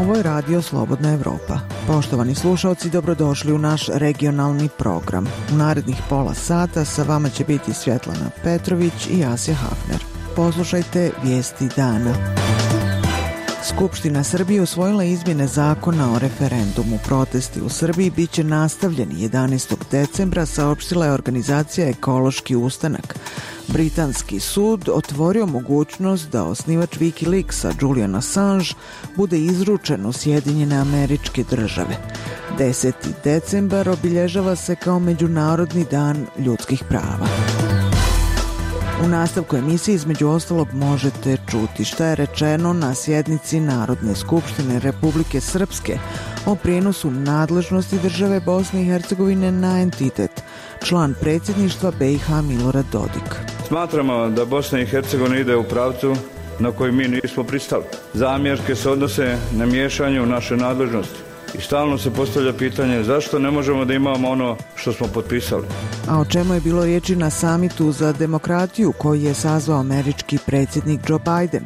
Ovo je Radio Slobodna Evropa. Poštovani slušalci, dobrodošli u naš regionalni program. U narednih pola sata sa vama će biti Svjetlana Petrović i Asja Hafner. Poslušajte vijesti dana. Skupština Srbije usvojila izmjene zakona o referendumu. Protesti u Srbiji bit će nastavljeni 11. decembra, saopštila je organizacija Ekološki ustanak. Britanski sud otvorio mogućnost da osnivač Wikileaksa Julian Assange bude izručen u Sjedinjene Američke Države. 10. decembar obilježava se kao Međunarodni dan ljudskih prava. U nastavku emisije između ostalog možete čuti šta je rečeno na sjednici Narodne skupštine Republike Srpske o prijenosu nadležnosti države Bosne i Hercegovine na entitet, član predsjedništva BiH Milorad Dodik. Smatramo da Bosna i Hercegovina ide u pravcu na koji mi nismo pristali. Zamjerke se odnose na miješanje u naše nadležnosti. I stalno se postavlja pitanje zašto ne možemo da imamo ono što smo potpisali. A o čemu je bilo riječi na samitu za demokratiju koji je sazvao američki predsjednik Joe Biden?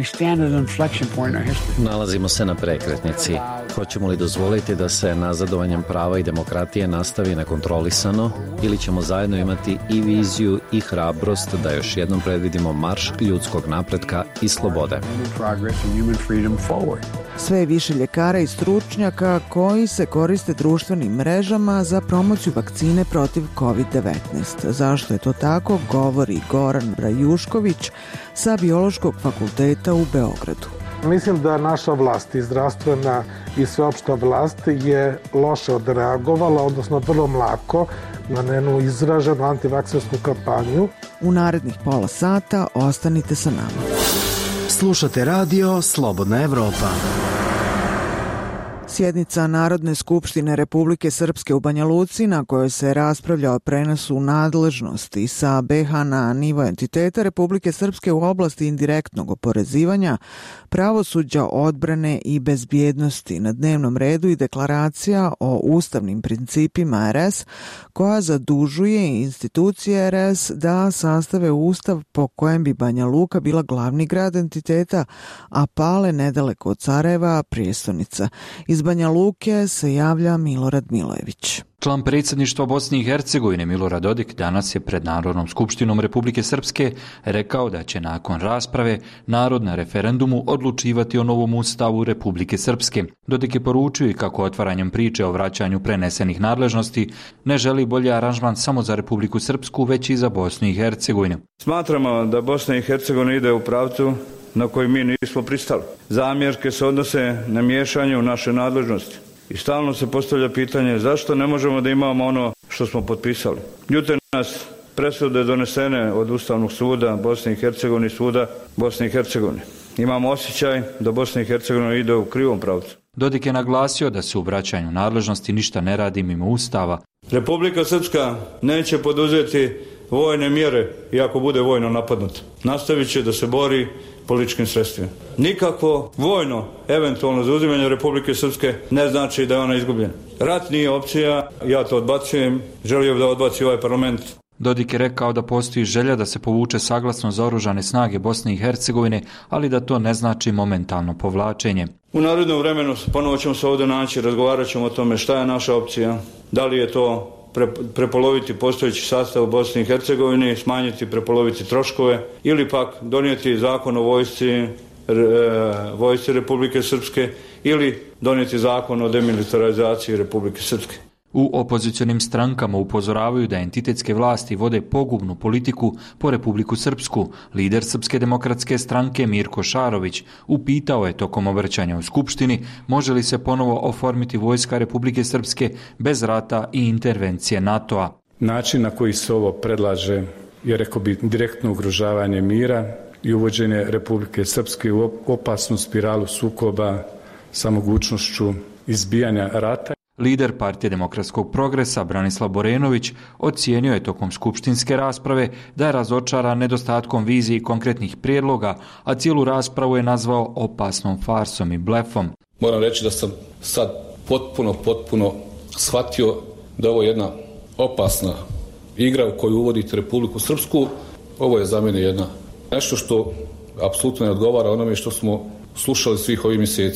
Nalazimo se na prekretnici. Hoćemo li dozvoliti da se nazadovanjem prava i demokratije nastavi nekontrolisano ili ćemo zajedno imati i viziju i hrabrost da još jednom predvidimo marš ljudskog napretka i slobode? Sve je više ljekara i stručnjaka koji se koriste društvenim mrežama za promociju vakcine protiv COVID-19. Zašto je to tako, govori Goran Brajušković sa Biološkog fakulteta u Beogradu. Mislim da naša vlast, i zdravstvena i sveopšta vlast, je loše odreagovala, odnosno vrlo mlako na njenu izraženu antivakcinsku kampanju. U narednih pola sata ostanite sa nama. Slušate Radio Slobodna Evropa. Sjednica Narodne skupštine Republike Srpske u Banja Luci, na kojoj se raspravlja o prenosu nadležnosti sa BiH na nivo entiteta Republike Srpske u oblasti indirektnog oporezivanja, pravosuđa, odbrane i bezbjednosti, na dnevnom redu i deklaracija o ustavnim principima RS, koja zadužuje institucije RS da sastave ustav po kojem bi Banja Luka bila glavni grad entiteta, a Pale nedaleko od Sarajeva prijestolnica. Iz Banja Luke se javlja Milorad Milojević. Član predsjedništva Bosne i Hercegovine Milorad Dodik danas je pred Narodnom skupštinom Republike Srpske rekao da će nakon rasprave narod na referendumu odlučivati o novom ustavu Republike Srpske. Dodik je poručio i kako otvaranjem priče o vraćanju prenesenih nadležnosti ne želi bolji aranžman samo za Republiku Srpsku, već i za Bosnu i Hercegovinu. Smatramo da Bosna i Hercegovina ide u pravcu na koji mi nismo pristali. Zamjerke se odnose na miješanje u naše nadležnosti. I stalno se postavlja pitanje zašto ne možemo da imamo ono što smo potpisali. Ljute nas presude donesene od Ustavnog suda Bosne i Hercegovine i suda Bosne i Hercegovine. Imamo osjećaj da Bosna i Hercegovina ide u krivom pravcu. Dodik je naglasio da se u vraćanju nadležnosti ništa ne radi mimo Ustava. Republika Srpska neće poduzeti vojne mjere i ako bude vojno napadnuta. Nastavit će da se bori političkim sredstvima. Nikakvo vojno eventualno zauzimanje Republike Srpske ne znači da je ona izgubljena. Rat nije opcija, ja to odbacujem, želio bih da odbaci ovaj parlament. Dodik je rekao da postoji želja da se povuče saglasnost za oružane snage Bosne i Hercegovine, ali da to ne znači momentalno povlačenje. U narednom vremenu ponovo ćemo se ovdje naći, razgovarat ćemo o tome šta je naša opcija, da li je to prepoloviti postojeći sastav u Bosni i Hercegovini, smanjiti, prepoloviti troškove ili pak donijeti zakon o vojsci Republike Srpske ili donijeti zakon o demilitarizaciji Republike Srpske. U opozicionim strankama upozoravaju da entitetske vlasti vode pogubnu politiku po Republiku Srpsku. Lider Srpske demokratske stranke Mirko Šarović upitao je tokom obraćanja u Skupštini može li se ponovo oformiti vojska Republike Srpske bez rata i intervencije NATO-a. Način na koji se ovo predlaže je, rekao bi, direktno ugrožavanje mira i uvođenje Republike Srpske u opasnu spiralu sukoba sa mogućnošću izbijanja rata. Lider Partije demokratskog progresa Branislav Borenović ocijenio je tokom skupštinske rasprave da je razočaran nedostatkom vizije i konkretnih prijedloga, a cijelu raspravu je nazvao opasnom farsom i blefom. Moram reći da sam sad potpuno shvatio da ovo je jedna opasna igra u koju uvodite Republiku Srpsku. Ovo je za mene nešto što apsolutno ne odgovara onome što smo slušali svih ovih mjeseci.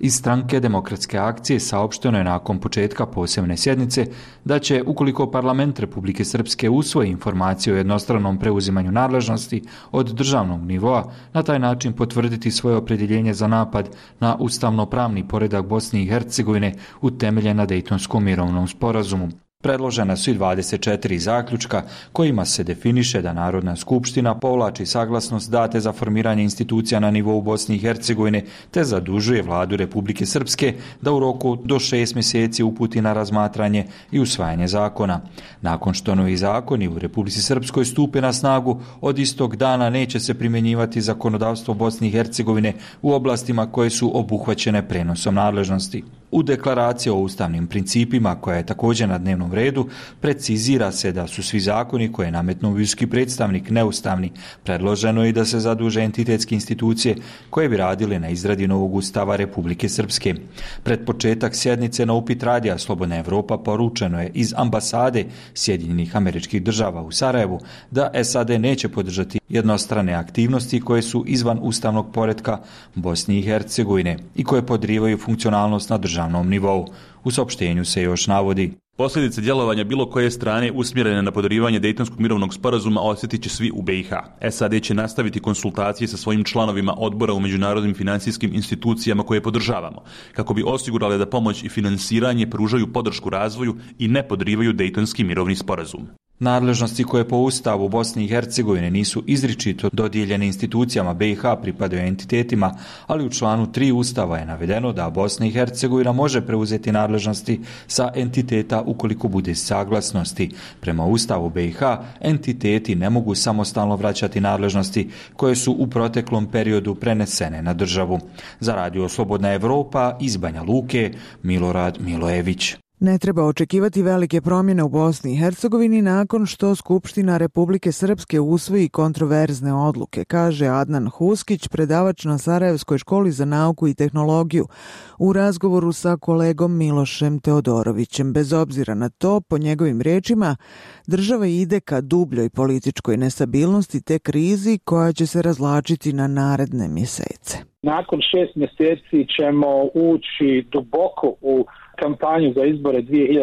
Iz Stranke demokratske akcije saopšteno je nakon početka posebne sjednice da će, ukoliko parlament Republike Srpske usvoji informaciju o jednostranom preuzimanju nadležnosti od državnog nivoa, na taj način potvrditi svoje opredjeljenje za napad na ustavno-pravni poredak Bosne i Hercegovine utemeljen na Dejtonskom mirovnom sporazumu. Predložena su i 24 zaključka kojima se definiše da Narodna skupština povlači saglasnost date za formiranje institucija na nivou Bosne i Hercegovine te zadužuje vladu Republike Srpske da u roku do 6 mjeseci uputi na razmatranje i usvajanje zakona. Nakon što novi zakoni u Republici Srpskoj stupe na snagu, od istog dana neće se primjenjivati zakonodavstvo Bosne i Hercegovine u oblastima koje su obuhvaćene prenosom nadležnosti. U deklaraciji o ustavnim principima, koja je također na dnevnom redu, precizira se da su svi zakoni koje je nametnuo visoki predstavnik neustavni. Predloženo je i da se zaduže entitetske institucije koje bi radile na izradi novog ustava Republike Srpske. Pred početak sjednice na upit radija Slobodna Evropa poručeno je iz ambasade Sjedinjenih Američkih Država u Sarajevu da SAD neće podržati jednostrane aktivnosti koje su izvan ustavnog poretka Bosne i Hercegovine i koje podrivaju funkcionalnost na državnom nivou. U saopštenju se još navodi: posljedice djelovanja bilo koje strane usmjerene na podrivanje Dejtonskog mirovnog sporazuma osjetit će svi u BiH. SAD će nastaviti konsultacije sa svojim članovima odbora u međunarodnim financijskim institucijama koje podržavamo, kako bi osigurali da pomoć i finansiranje pružaju podršku razvoju i ne podrivaju Dejtonski mirovni sporazum. Nadležnosti koje po Ustavu Bosne i Hercegovine nisu izričito dodijeljene institucijama BiH pripadaju entitetima, ali u članu 3 Ustava je navedeno da Bosna i Hercegovina može preuzeti nadležnosti sa entiteta ukoliko bude saglasnosti. Prema Ustavu BiH, entiteti ne mogu samostalno vraćati nadležnosti koje su u proteklom periodu prenesene na državu. Za Radio Slobodna Evropa iz Banja Luke, Milorad Milojević. Ne treba očekivati velike promjene u Bosni i Hercegovini nakon što Skupština Republike Srpske usvoji kontroverzne odluke, kaže Adnan Huskić, predavač na Sarajevskoj školi za nauku i tehnologiju, u razgovoru sa kolegom Milošem Teodorovićem. Bez obzira na to, po njegovim riječima, država ide ka dubljoj političkoj nestabilnosti te krizi koja će se razvlačiti na naredne mjesece. Nakon 6 mjeseci ćemo ući duboko u kampanju za izbore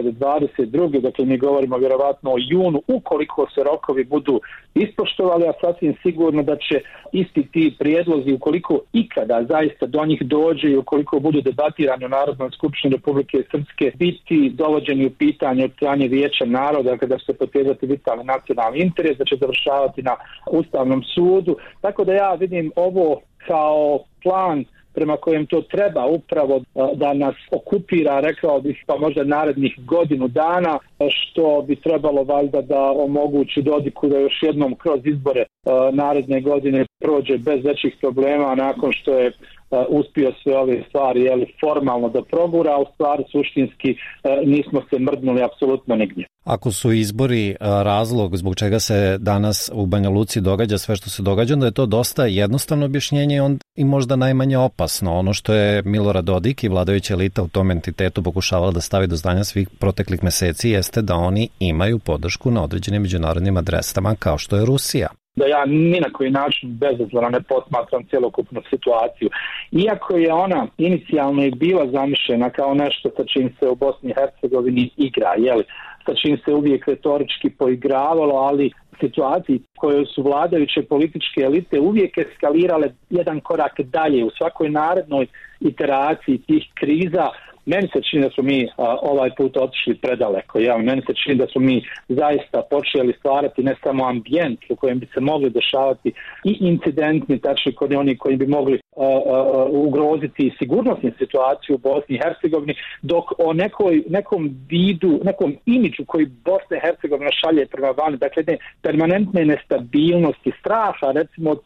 2022. Dakle, mi govorimo vjerovatno o junu, ukoliko se rokovi budu ispoštovali, a sasvim sigurno da će isti ti prijedlozi, ukoliko ikada zaista do njih dođe i ukoliko budu debatirani u Narodnoj skupštini Republike Srpske, biti dovođeni u pitanje od strane Vijeća naroda, kada će se potezati vitalni nacionalni interes, da će završavati na Ustavnom sudu. Tako da ja vidim ovo kao plan prema kojem to treba upravo da nas okupira, rekao bih, pa možda narednih godinu dana, što bi trebalo valjda da omogući Dodiku da još jednom kroz izbore naredne godine prođe bez većih problema, nakon što je uspio sve ove stvari formalno da progura, a u stvari suštinski nismo se mrdnuli apsolutno nigdje. Ako su izbori razlog zbog čega se danas u Banja Luci događa sve što se događa, onda je to dosta jednostavno objašnjenje i možda najmanje opasno. Ono što je Milorad Dodik i vladajuća elita u tom entitetu pokušavala da stavi do znanja svih proteklih meseci jeste da oni imaju podršku na određenim međunarodnim adresama kao što je Rusija. Da ja ni na koji način bezazleno ne posmatram cjelokupnu situaciju. Iako je ona inicijalno i bila zamišljena kao nešto sa čim se u Bosni i Hercegovini igra, sa čim se uvijek retorički poigravalo, ali situaciji koje su vladajuće političke elite uvijek eskalirale jedan korak dalje u svakoj narednoj iteraciji tih kriza. Meni se čini da smo mi ovaj put otišli predaleko. Meni se čini da smo mi zaista počeli stvarati ne samo ambijent u kojem bi se mogli dešavati i incidentni, tačni kod oni koji bi mogli ugroziti sigurnosnu situaciju u Bosni i Hercegovini, dok o nekom vidu, nekom imidžu koji Bosna i Hercegovina šalje prema vani, dakle permanentne nestabilnosti, straha recimo od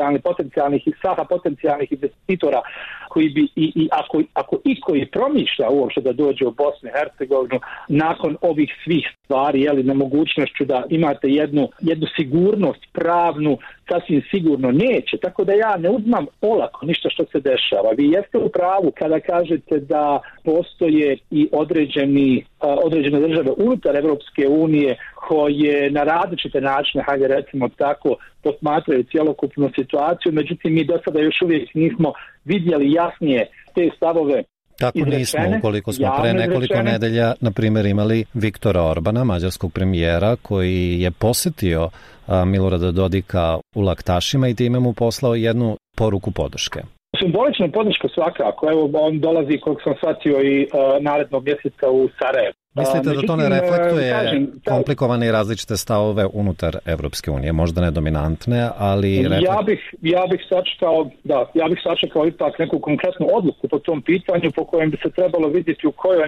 potencijalnih investitora koji bi ako i promišlja uopšte da dođe u Bosnu i Hercegovinu nakon ovih svih stvari, nemogućnošću da imate jednu sigurnost pravnu, sasvim sigurno neće. Tako da ja ne uzmam olako ništa što se dešava. Vi jeste u pravu kada kažete da postoje i određene države unutar Evropske unije koje na različite načine, hajde recimo tako, posmatraju cjelokupnu situaciju, međutim mi do sada još uvijek nismo vidjeli jasnije te stavove Tako nismo, ukoliko smo pre nekoliko nedelja, na primjer, imali Viktora Orbana, mađarskog premijera, koji je posetio Milorada Dodika u Laktašima i time mu poslao jednu poruku podrške. Simbolična podrška svakako. Evo, on dolazi, koliko sam shvatio, i narednog mjeseca u Sarajevo. Mislite da to ne reflektuje komplikovane i različite stavove unutar Evropske unije, možda ne dominantne, ali... Ja bih sačekao ipak neku konkretnu odluku po tom pitanju, po kojem bi se trebalo vidjeti u kojoj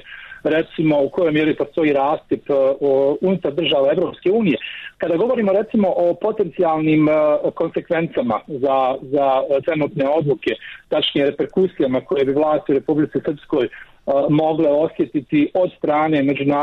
mjeri postoji rastip unutar država Evropske unije. Kada govorimo recimo o potencijalnim konsekvencama za trenutne odluke, tačnije reperkusijama koje bi vlasti u Republici Srpskoj mogle osjetiti od strane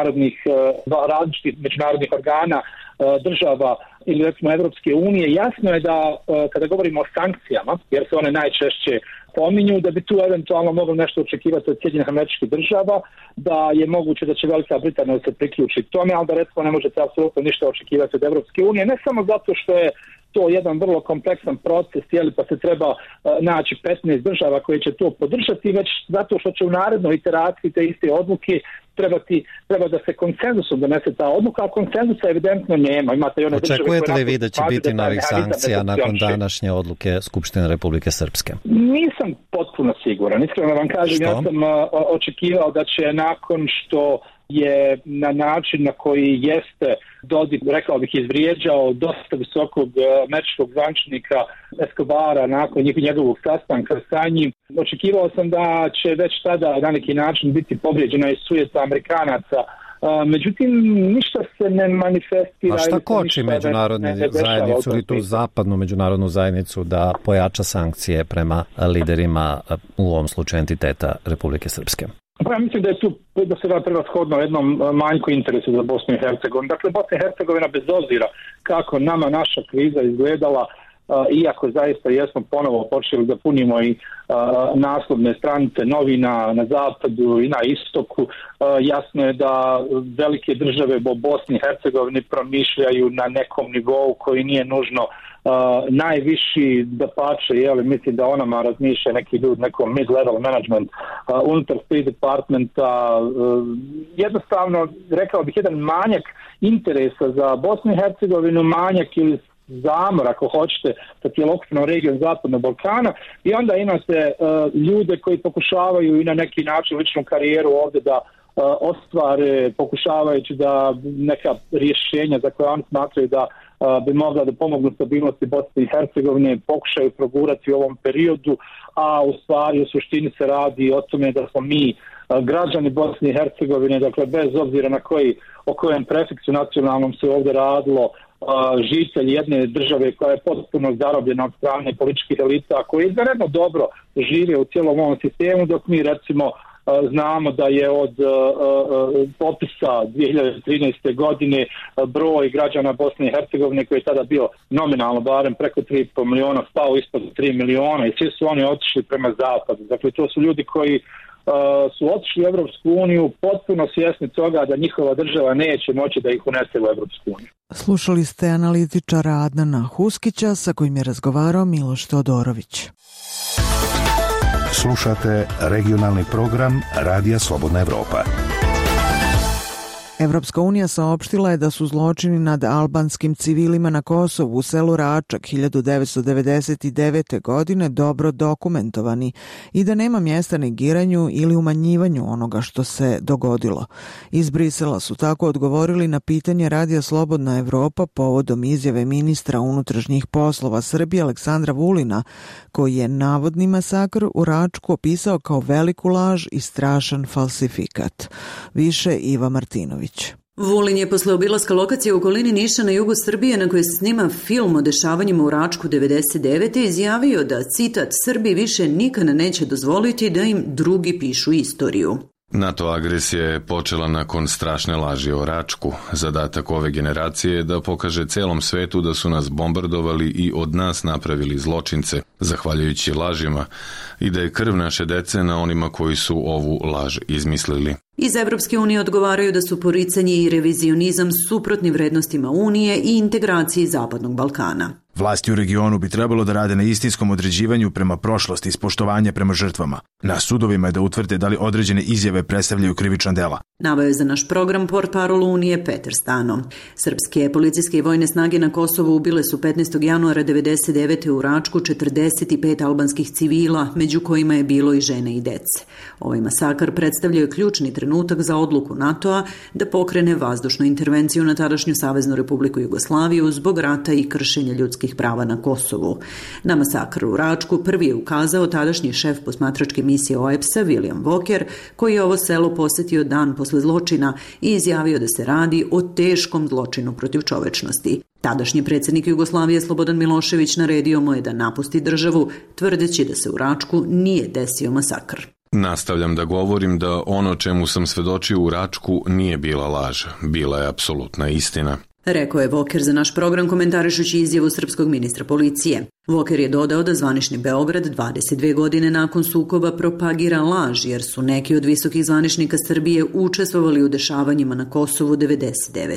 različitih međunarodnih organa, država ili recimo Evropske unije, jasno je da kada govorimo o sankcijama, jer se one najčešće pominju, da bi tu eventualno moglo nešto očekivati od Sjedinjenih Američkih Država, da je moguće da će Velika Britanija se priključiti tome, ali da recimo ne možete apsolutno ništa očekivati od Evropske unije, ne samo zato što je to jedan vrlo kompleksan proces, pa se treba naći 15 država koje će to podržati, već zato što će u narednoj iteraciji te iste odluke treba da se konsenzusom donese ta odluka, a konsenzusa evidentno nema. Očekujete li vi da će biti novih sankcija nakon današnje odluke Skupštine Republike Srpske? Nisam potpuno siguran. Iskreno vam kažem, ja sam očekivao da će nakon što je na način na koji jeste Dodik, rekao bih, izvrijeđao dosta visokog američkog zvančnika Escobara nakon njegovog sastanka sa njim. Očekivao sam da će već tada na neki način biti povrijeđena i sujeta Amerikanaca. Međutim, ništa se ne manifestira. A šta koči međunarodnu zajednicu ili tu zapadnu međunarodnu zajednicu da pojača sankcije prema liderima, u ovom slučaju entiteta Republike Srpske? Ja mislim da je tu da se prevashodno jednom manjku interesu za Bosnu i Hercegovinu. Dakle, Bosna i Hercegovina, bez obzira kako nama naša kriza izgledala, iako zaista jesmo ponovo počeli da punimo i naslovne stranice novina na zapadu i na istoku, jasno je da velike države u Bosni i Hercegovini promišljaju na nekom nivou koji nije nužno najviši, da pače, mislim da onama razmišlja neki ljudi, nekom mid-level management unutar State Departmenta, jednostavno, rekao bih, jedan manjak interesa za Bosnu i Hercegovinu, manjak ili zamor, ako hoćete, sa cjelokupnom regijom Zapadnog Balkana, i onda imate ljude koji pokušavaju i na neki način ličnu karijeru ovdje da ostvare, pokušavajući da neka rješenja za koje oni smatraju da bi mogla da pomognu stabilnosti Bosne i Hercegovine pokušaju progurati u ovom periodu, a u stvari u suštini se radi o tome da smo mi građani Bosne i Hercegovine, dakle bez obzira o kojem prefiksu nacionalnom se ovdje radilo, žitelji jedne države koja je potpuno zarobljena od strane političkih elita, koji izvanredno dobro žive u cijelom ovom sistemu, dok mi recimo znamo da je od popisa 2013. godine broj građana Bosne i Hercegovine, koji je tada bio nominalno barem preko 3,5 miliona, spao ispod 3 miliona, i svi su oni otišli prema zapadu. Dakle, to su ljudi koji su otišli u Evropsku uniju potpuno svjesni toga da njihova država neće moći da ih unese u Evropsku uniju. Slušali ste analitičara Adnana Huskića, sa kojim je razgovarao Miloš Todorović. Slušate regionalni program Radija Slobodna Evropa. Evropska unija saopštila je da su zločini nad albanskim civilima na Kosovu u selu Račak 1999. godine dobro dokumentovani i da nema mjesta negiranju ili umanjivanju onoga što se dogodilo. Iz Brisela su tako odgovorili na pitanje Radija Slobodna Evropa povodom izjave ministra unutrašnjih poslova Srbije Aleksandra Vulina, koji je navodni masakr u Račku opisao kao veliku laž i strašan falsifikat. Više Iva Martinović. Vulin je posle obilaska lokacije u okolini Niša na jugu Srbije, na kojoj se snima film o dešavanjima u Račku 1999. izjavio da, citat, Srbi više nikad neće dozvoliti da im drugi pišu istoriju. NATO agresija je počela nakon strašne laži o Račku. Zadatak ove generacije je da pokaže celom svetu da su nas bombardovali i od nas napravili zločince, zahvaljujući lažima, i da je krv naše dece na onima koji su ovu laž izmislili. Iz Evropske unije odgovaraju da su poricanje i revizionizam suprotni vrednostima Unije i integraciji Zapadnog Balkana. Vlasti u regionu bi trebalo da rade na istinskom određivanju prema prošlosti i ispoštovanja prema žrtvama. Na sudovima je da utvrde da li određene izjave predstavljaju krivična dela. Naveo je za naš program portparol Unije Peter Stano. Srpske policijske i vojne snage na Kosovu ubile su 15. januara 1999. u Račku 45 albanskih civila, među kojima je bilo i žene i dece. Ovaj masakar predstavljao ključni trenutak za odluku NATO-a da pokrene vazdušnu intervenciju na tadašnju Saveznu Republiku Jugoslaviju zbog rata i kršenja ljudskih prava na Kosovu. Na masakr u Račku prvi je ukazao tadašnji šef posmatračke misije OEBS-a William Walker, koji je ovo selo posetio dan posle zločina i izjavio da se radi o teškom zločinu protiv čovečnosti. Tadašnji predsjednik Jugoslavije Slobodan Milošević naredio mu je da napusti državu, tvrdeći da se u Račku nije desio masakr. Nastavljam da govorim da ono čemu sam svedočio u Račku nije bila laž, bila je apsolutna istina. Rekao je Walker za naš program komentarišući izjavu srpskog ministra policije. Walker je dodao da zvanični Beograd 22 godine nakon sukoba propagira laž jer su neki od visokih zvaničnika Srbije učestvovali u dešavanjima na Kosovu 1999.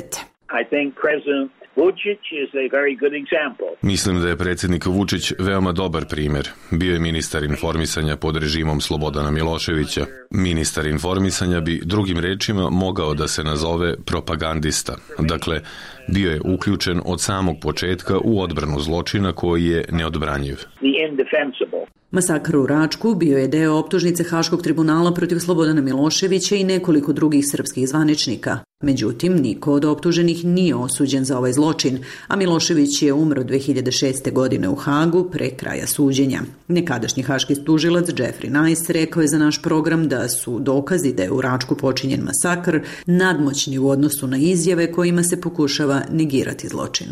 Mislim da je predsjednik Vučić veoma dobar primjer. Bio je ministar informisanja pod režimom Slobodana Miloševića. Ministar informisanja bi drugim rečima mogao da se nazove propagandista. Dakle, bio je uključen od samog početka u odbranu zločina koji je neodbranjiv. Masakr u Račku bio je deo optužnice Haškog tribunala protiv Slobodana Miloševića i nekoliko drugih srpskih zvaničnika. Međutim, niko od optuženih nije osuđen za ovaj zločin, a Milošević je umro 2006. godine u Hagu pre kraja suđenja. Nekadašnji haški tužilac Jeffrey Nice rekao je za naš program da su dokazi da je u Račku počinjen masakr nadmoćni u odnosu na izjave kojima se pokušava negirati zločin.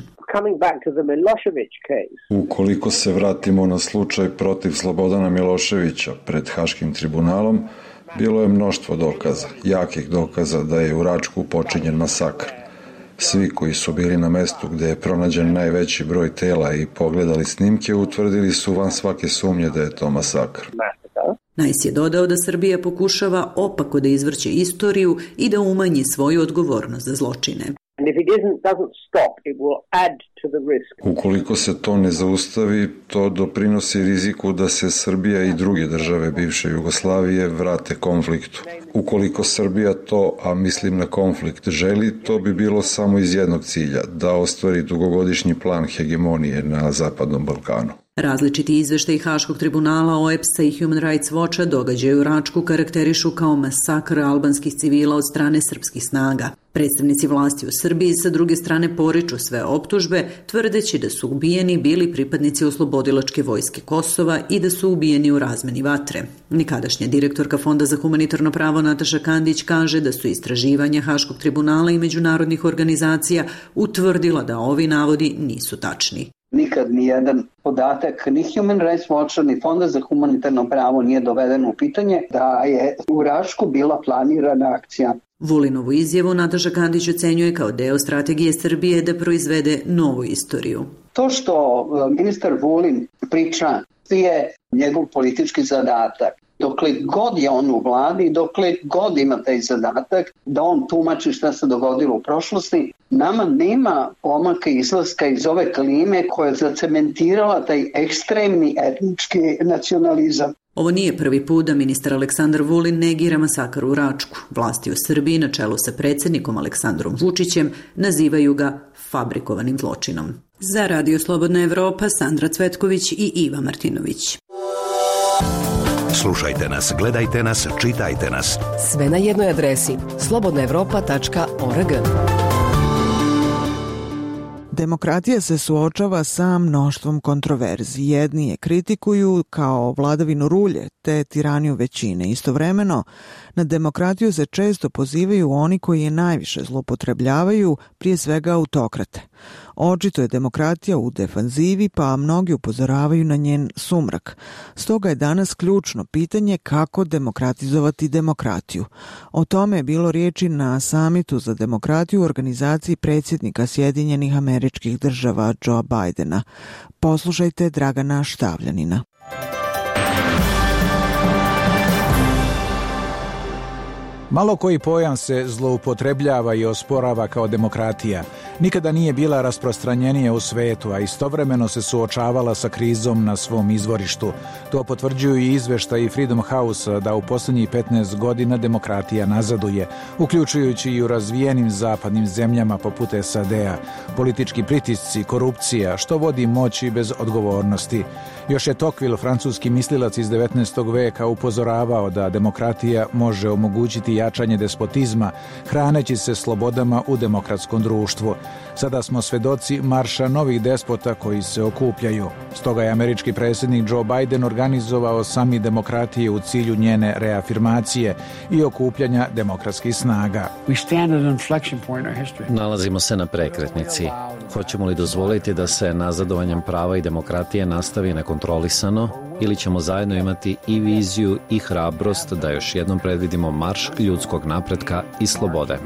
Ukoliko se vratimo na slučaj protiv Slobodana Miloševića pred Haškim tribunalom, bilo je mnoštvo dokaza, jakih dokaza da je u Račku počinjen masakr. Svi koji su bili na mestu gde je pronađen najveći broj tela i pogledali snimke, utvrdili su van svake sumnje da je to masakr. Nice je dodao da Srbija pokušava opako da izvrće istoriju i da umanji svoju odgovornost za zločine. Ukoliko se to ne zaustavi, to doprinosi riziku da se Srbija i druge države bivše Jugoslavije vrate konfliktu. Ukoliko Srbija to, a mislim na konflikt, želi, to bi bilo samo iz jednog cilja, da ostvari dugogodišnji plan hegemonije na Zapadnom Balkanu. Različiti izveštaji Haškog tribunala, OEBS-a i Human Rights Watcha događaju u Račku karakterišu kao masakr albanskih civila od strane srpskih snaga. Predstavnici vlasti u Srbiji sa druge strane poriču sve optužbe, tvrdeći da su ubijeni bili pripadnici oslobodilačke vojske Kosova i da su ubijeni u razmeni vatre. Nekadašnja direktorka Fonda za humanitarno pravo Nataša Kandić kaže da su istraživanja Haškog tribunala i međunarodnih organizacija utvrdila da ovi navodi nisu tačni. Nikad ni jedan podatak ni Human Rights Watcha ni Fonda za humanitarno pravo nije doveden u pitanje da je u Račku bila planirana akcija. Vulinovu izjavu Nataša Kandić ocenjuje kao deo strategije Srbije da proizvede novu istoriju. To što ministar Vulin priča je njegov politički zadatak. Dokle god je on u vladi, dokle god ima taj zadatak da on tumači šta se dogodilo u prošlosti, nama nema pomaka izlaska iz ove klime koja je zacementirala taj ekstremni etnički nacionalizam. Ovo nije prvi put da ministar Aleksandar Vulin negira masakar u Račku. Vlasti u Srbiji na čelu sa predsjednikom Aleksandrom Vučićem nazivaju ga fabrikovanim zločinom. Za Radio Slobodna Evropa, Sandra Cvetković i Iva Martinović. Slušajte nas, gledajte nas, čitajte nas. Sve na jednoj adresi slobodnaevropa.org. Demokratija se suočava sa mnoštvom kontroverzi. Jedni je kritikuju kao vladavinu rulje te tiraniju većine. Istovremeno, na demokratiju se često pozivaju oni koji je najviše zloupotrebljavaju, prije svega autokrate. Očito je demokratija u defanzivi, pa mnogi upozoravaju na njen sumrak. Stoga je danas ključno pitanje kako demokratizovati demokratiju. O tome je bilo riječi na samitu za demokratiju u organizaciji predsjednika Sjedinjenih Američkih Država Joe Bidena. Poslušajte Dragana Štavljanina. Malo koji pojam se zloupotrebljava i osporava kao demokratija. Nikada nije bila rasprostranjenija u svetu, a istovremeno se suočavala sa krizom na svom izvorištu. To potvrđuju i izveštaji Freedom House da u posljednjih 15 godina demokratija nazaduje, uključujući i u razvijenim zapadnim zemljama poput SAD-a. Politički pritisci, korupcija, što vodi moći bez odgovornosti. Još je Tocqueville, francuski mislilac iz 19. veka, upozoravao da demokratija može omogućiti jačanje despotizma, hraneći se slobodama u demokratskom društvu. Sada smo svedoci marša novih despota koji se okupljaju. Stoga je američki predsjednik Joe Biden organizovao samit demokratije u cilju njene reafirmacije i okupljanja demokratskih snaga. Nalazimo se na prekretnici. Hoćemo li dozvoliti da se nazadovanjem prava i demokratije nastavi nekontrolisano ili ćemo zajedno imati i viziju i hrabrost da još jednom predvidimo marš ljudskog napretka i slobode.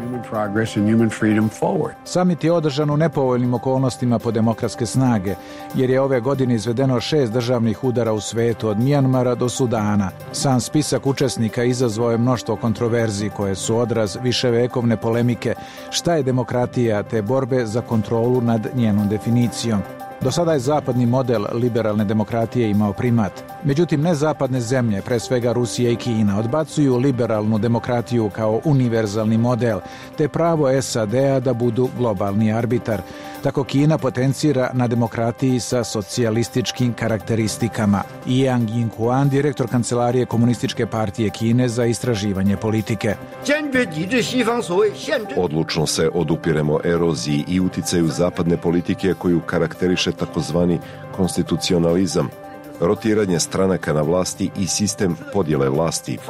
Samit je održan u nepovoljnim okolnostima po demokratske snage, jer je ove godine izvedeno 6 državnih udara u svetu, od Mijanmara do Sudana. Sam spisak učesnika izazvao je mnoštvo kontroverzi koje su odraz viševekovne polemike šta je demokratija te borbe za kontrolu nad njenom definicijom. Do sada je zapadni model liberalne demokratije imao primat. Međutim, nezapadne zemlje, pre svega Rusija i Kina, odbacuju liberalnu demokratiju kao univerzalni model, te pravo SAD-a da budu globalni arbitar. Tako Kina potencira na demokratiji sa socijalističkim karakteristikama. Yang Yinghuan, direktor kancelarije Komunističke partije Kine za istraživanje politike. Odlučno se odupiremo eroziji i uticaju zapadne politike koju karakteriše takozvani konstitucionalizam, rotiranje stranaka na vlasti i sistem podjele vlasti.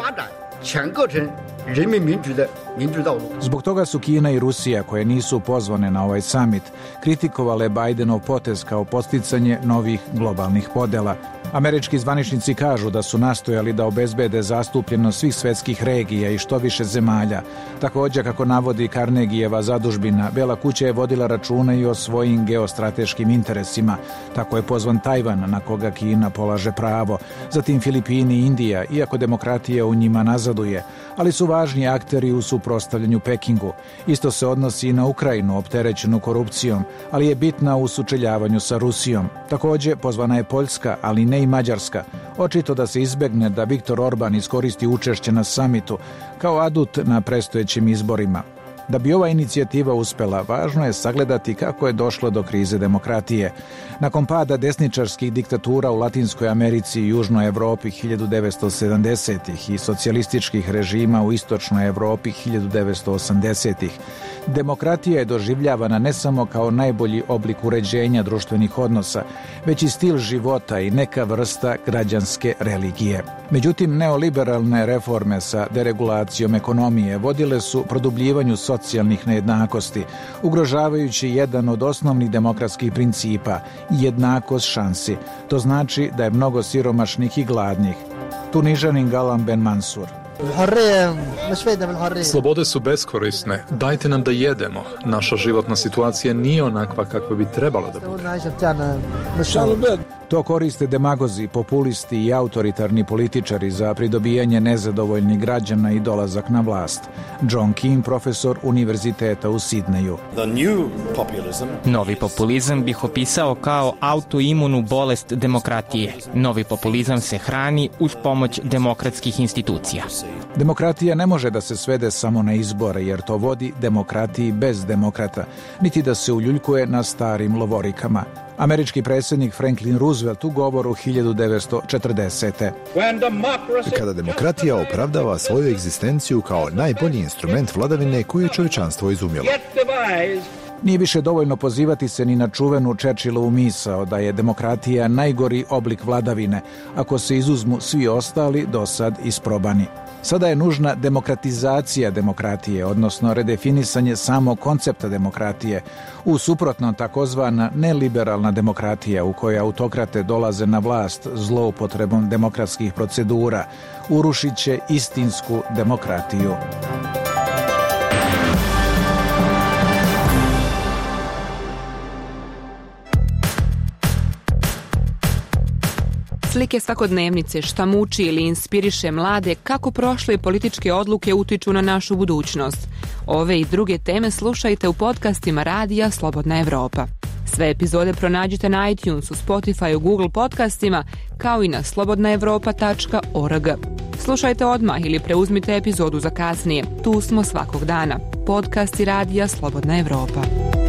Zbog toga su Kina i Rusija, koje nisu pozvane na ovaj samit, kritikovale Bidenov potez kao podsticanje novih globalnih podela. Američki zvaničnici kažu da su nastojali da obezbede zastupljenost svih svetskih regija i što više zemalja. Također, kako navodi Carnegieva zadužbina, Bela kuća je vodila računa i o svojim geostrateškim interesima. Tako je pozvan Tajvan, na koga Kina polaže pravo, zatim Filipini i Indija, iako demokratija u njima nazaduje, ali su važni akteri u suprotstavljanju Pekingu. Isto se odnosi i na Ukrajinu, opterećenu korupcijom, ali je bitna u sučeljavanju sa Rusijom. Također, pozvana je Poljska, ali ne i Mađarska. Očito da se izbegne da Viktor Orban iskoristi učešće na samitu kao adut na predstojećim izborima. Da bi ova inicijativa uspela, važno je sagledati kako je došlo do krize demokratije. Nakon pada desničarskih diktatura u Latinskoj Americi i Južnoj Evropi 1970-ih i socijalističkih režima u Istočnoj Evropi 1980-ih, demokratija je doživljavana ne samo kao najbolji oblik uređenja društvenih odnosa, već i stil života i neka vrsta građanske religije. Međutim, neoliberalne reforme sa deregulacijom ekonomije vodile su produbljivanju socijalnih nejednakosti, ugrožavajući jedan od osnovnih demokratskih principa, jednakost šansi. To znači da je mnogo siromašnih i gladnih. Tunižanin Galam Ben Mansur. Slobode su beskorisne. Dajte nam da jedemo. Naša životna situacija nije onakva kakva bi trebala da bude. To koriste demagozi, populisti i autoritarni političari za pridobijanje nezadovoljnih građana i dolazak na vlast. John Kim, profesor univerziteta u Sidneju. Novi populizam bih opisao kao autoimunu bolest demokratije. Novi populizam se hrani uz pomoć demokratskih institucija. Demokratija ne može da se svede samo na izbore, jer to vodi demokratiji bez demokrata, niti da se uljuljkuje na starim lovorikama. Američki predsjednik Franklin Roosevelt u govoru 1940. Kada demokratija opravdava svoju egzistenciju kao najbolji instrument vladavine koju je čovječanstvo izumjelo. Nije više dovoljno pozivati se ni na čuvenu Churchillovu misao da je demokratija najgori oblik vladavine, ako se izuzmu svi ostali dosad isprobani. Sada je nužna demokratizacija demokratije, odnosno redefinisanje samog koncepta demokratije, u suprotno takozvana neliberalna demokratija u kojoj autokrate dolaze na vlast zloupotrebom demokratskih procedura, urušit će istinsku demokratiju. Slike svakodnevnice, šta muči ili inspiriše mlade, kako prošle političke odluke utiču na našu budućnost. Ove i druge teme slušajte u podcastima Radija Slobodna Evropa. Sve epizode pronađite na iTunesu, Spotifyu, Google podcastima, kao i na slobodnaevropa.org. Slušajte odmah ili preuzmite epizodu za kasnije. Tu smo svakog dana. Podcasti Radija Slobodna Evropa.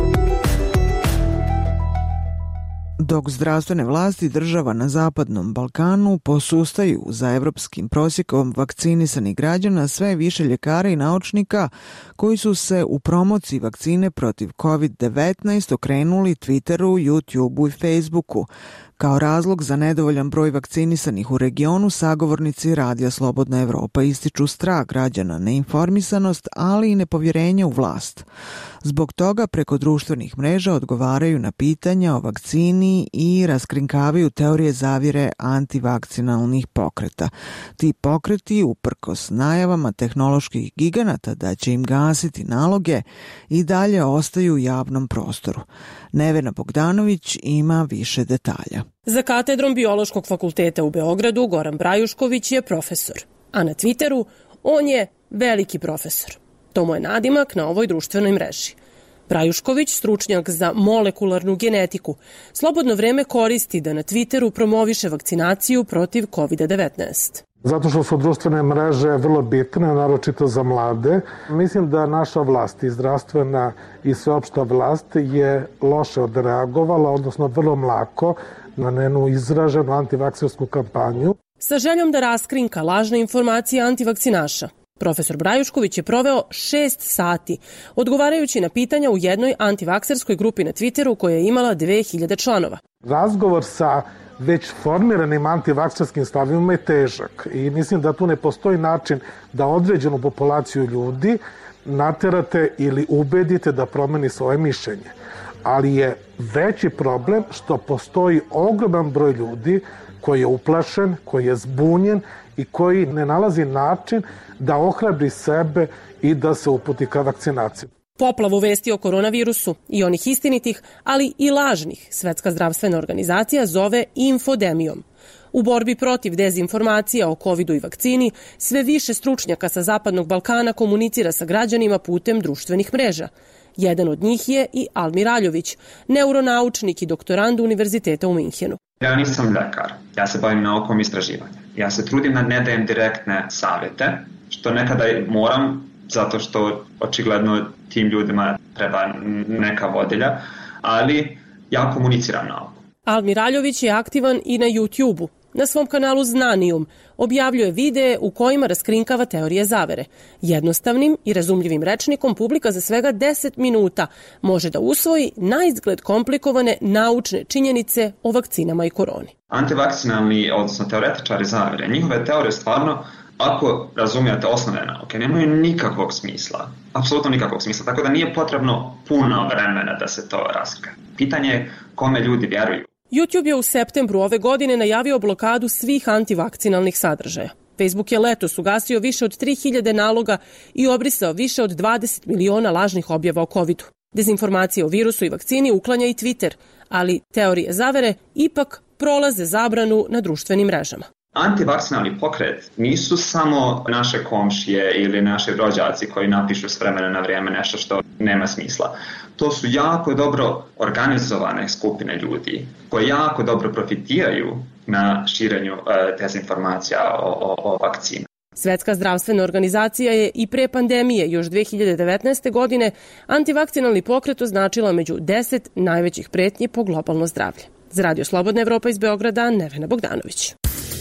Dok zdravstvene vlasti država na Zapadnom Balkanu posustaju za evropskim prosjekom vakcinisanih građana, sve više ljekara i naučnika koji su se u promociji vakcine protiv COVID-19 okrenuli Twitteru, YouTubeu i Facebooku. Kao razlog za nedovoljan broj vakcinisanih u regionu, sagovornici Radija Slobodna Evropa ističu strah građana, neinformisanost, ali i nepovjerenje u vlast. Zbog toga preko društvenih mreža odgovaraju na pitanja o vakcini i raskrinkavaju teorije zavjere antivakcinalnih pokreta. Ti pokreti, uprkos najavama tehnoloških giganata da će im gasiti naloge, i dalje ostaju u javnom prostoru. Nevena Bogdanović ima više detalja. Za katedrom Biološkog fakulteta u Beogradu Goran Brajušković je profesor, a na Twitteru on je veliki profesor. To mu je nadimak na ovoj društvenoj mreži. Brajušković, stručnjak za molekularnu genetiku, slobodno vreme koristi da na Twitteru promoviše vakcinaciju protiv COVID-19. Zato što su društvene mreže vrlo bitne, naročito za mlade. Mislim da naša vlast, i zdravstvena i sveopšta vlast, je loše odreagovala, odnosno vrlo mlako, na njenu izraženu antivakcinsku kampanju. Sa željom da raskrinka lažne informacije antivakcinaša, profesor Brajušković je proveo 6 sati odgovarajući na pitanja u jednoj antivakserskoj grupi na Twitteru koja je imala 2000 članova. Razgovor sa već formiranim antivakserskim stavovima je težak i mislim da tu ne postoji način da određenu populaciju ljudi naterate ili ubedite da promeni svoje mišljenje. Ali je veći problem što postoji ogroman broj ljudi koji je uplašen, koji je zbunjen i koji ne nalazi način da ohrabri sebe i da se uputi ka vakcinaciji. Poplavu vesti o koronavirusu i onih istinitih, ali i lažnih, Svetska zdravstvena organizacija zove infodemijom. U borbi protiv dezinformacija o covidu i vakcini, sve više stručnjaka sa Zapadnog Balkana komunicira sa građanima putem društvenih mreža. Jedan od njih je i Almir Aljović, neuronaučnik i doktorand Univerziteta u Minhenu. Ja nisam lekar, ja se bavim naukom istraživanja. Ja se trudim da ne dajem direktne savjete, što nekada moram, zato što očigledno tim ljudima treba neka vodilja, ali ja komuniciram nauku. Almir Aljović je aktivan i na YouTubeu. Na svom kanalu Znanijum objavljuje videe u kojima raskrinkava teorije zavere. Jednostavnim i razumljivim rečnikom publika za svega 10 minuta može da usvoji naizgled komplikovane naučne činjenice o vakcinama i koroni. Antivakcinalni, odnosno teoretičari zavere, njihove teorije stvarno, ako razumijete osnovne nauke, nemaju nikakvog smisla. Apsolutno nikakvog smisla, tako da nije potrebno puno vremena da se to raskrije. Pitanje je kome ljudi vjeruju. YouTube je u septembru ove godine najavio blokadu svih antivakcinalnih sadržaja. Facebook je letos ugasio više od 3000 naloga i obrisao više od 20 miliona lažnih objava o covidu. Dezinformacije o virusu i vakcini uklanja i Twitter, ali teorije zavere ipak prolaze zabranu na društvenim mrežama. Antivakcinalni pokret nisu samo naše komšije ili naši rođaci koji napišu s vremena na vrijeme nešto što nema smisla. To su jako dobro organizovane skupine ljudi koji jako dobro profitiraju na širenju dezinformacija o vakcini. Svetska zdravstvena organizacija je i pre pandemije, još 2019. godine, antivakcinalni pokret označila među 10 najvećih pretnji po globalno zdravlje. Za Radio Slobodna Evropa iz Beograda, Nevena Bogdanović.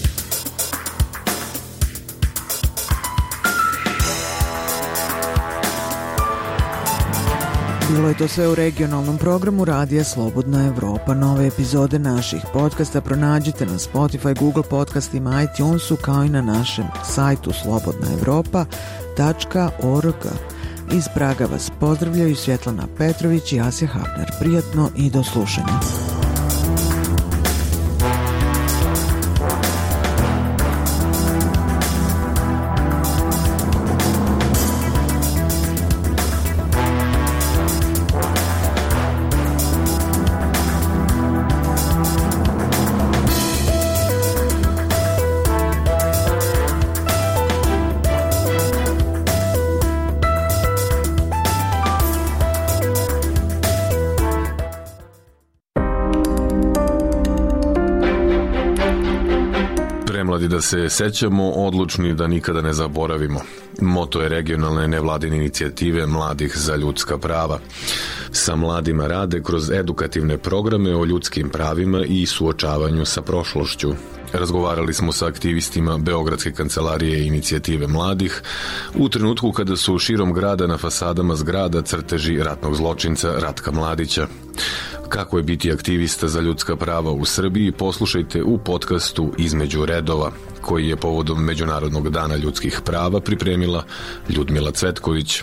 Bilo je to sve u regionalnom programu Radija Slobodna Evropa. Nove epizode naših podcasta pronađite na Spotify, Google podcastima, iTunesu, kao i na našem sajtu slobodnaevropa.org. Iz Praga vas pozdravljaju Svjetlana Petrović i Asja Hapner. Prijatno i do slušanja. Nemladi da se sećamo, odlučni da nikada ne zaboravimo. Moto je regionalne nevladine inicijative Mladih za ljudska prava. Sa mladima rade kroz edukativne programe o ljudskim pravima i suočavanju sa prošlošću. Razgovarali smo sa aktivistima Beogradske kancelarije inicijative mladih u trenutku kada su širom grada na fasadama zgrada crteži ratnog zločinca Ratka Mladića. Kako je biti aktivista za ljudska prava u Srbiji, poslušajte u podcastu Između redova, koji je povodom Međunarodnog dana ljudskih prava pripremila Ljudmila Cvetković.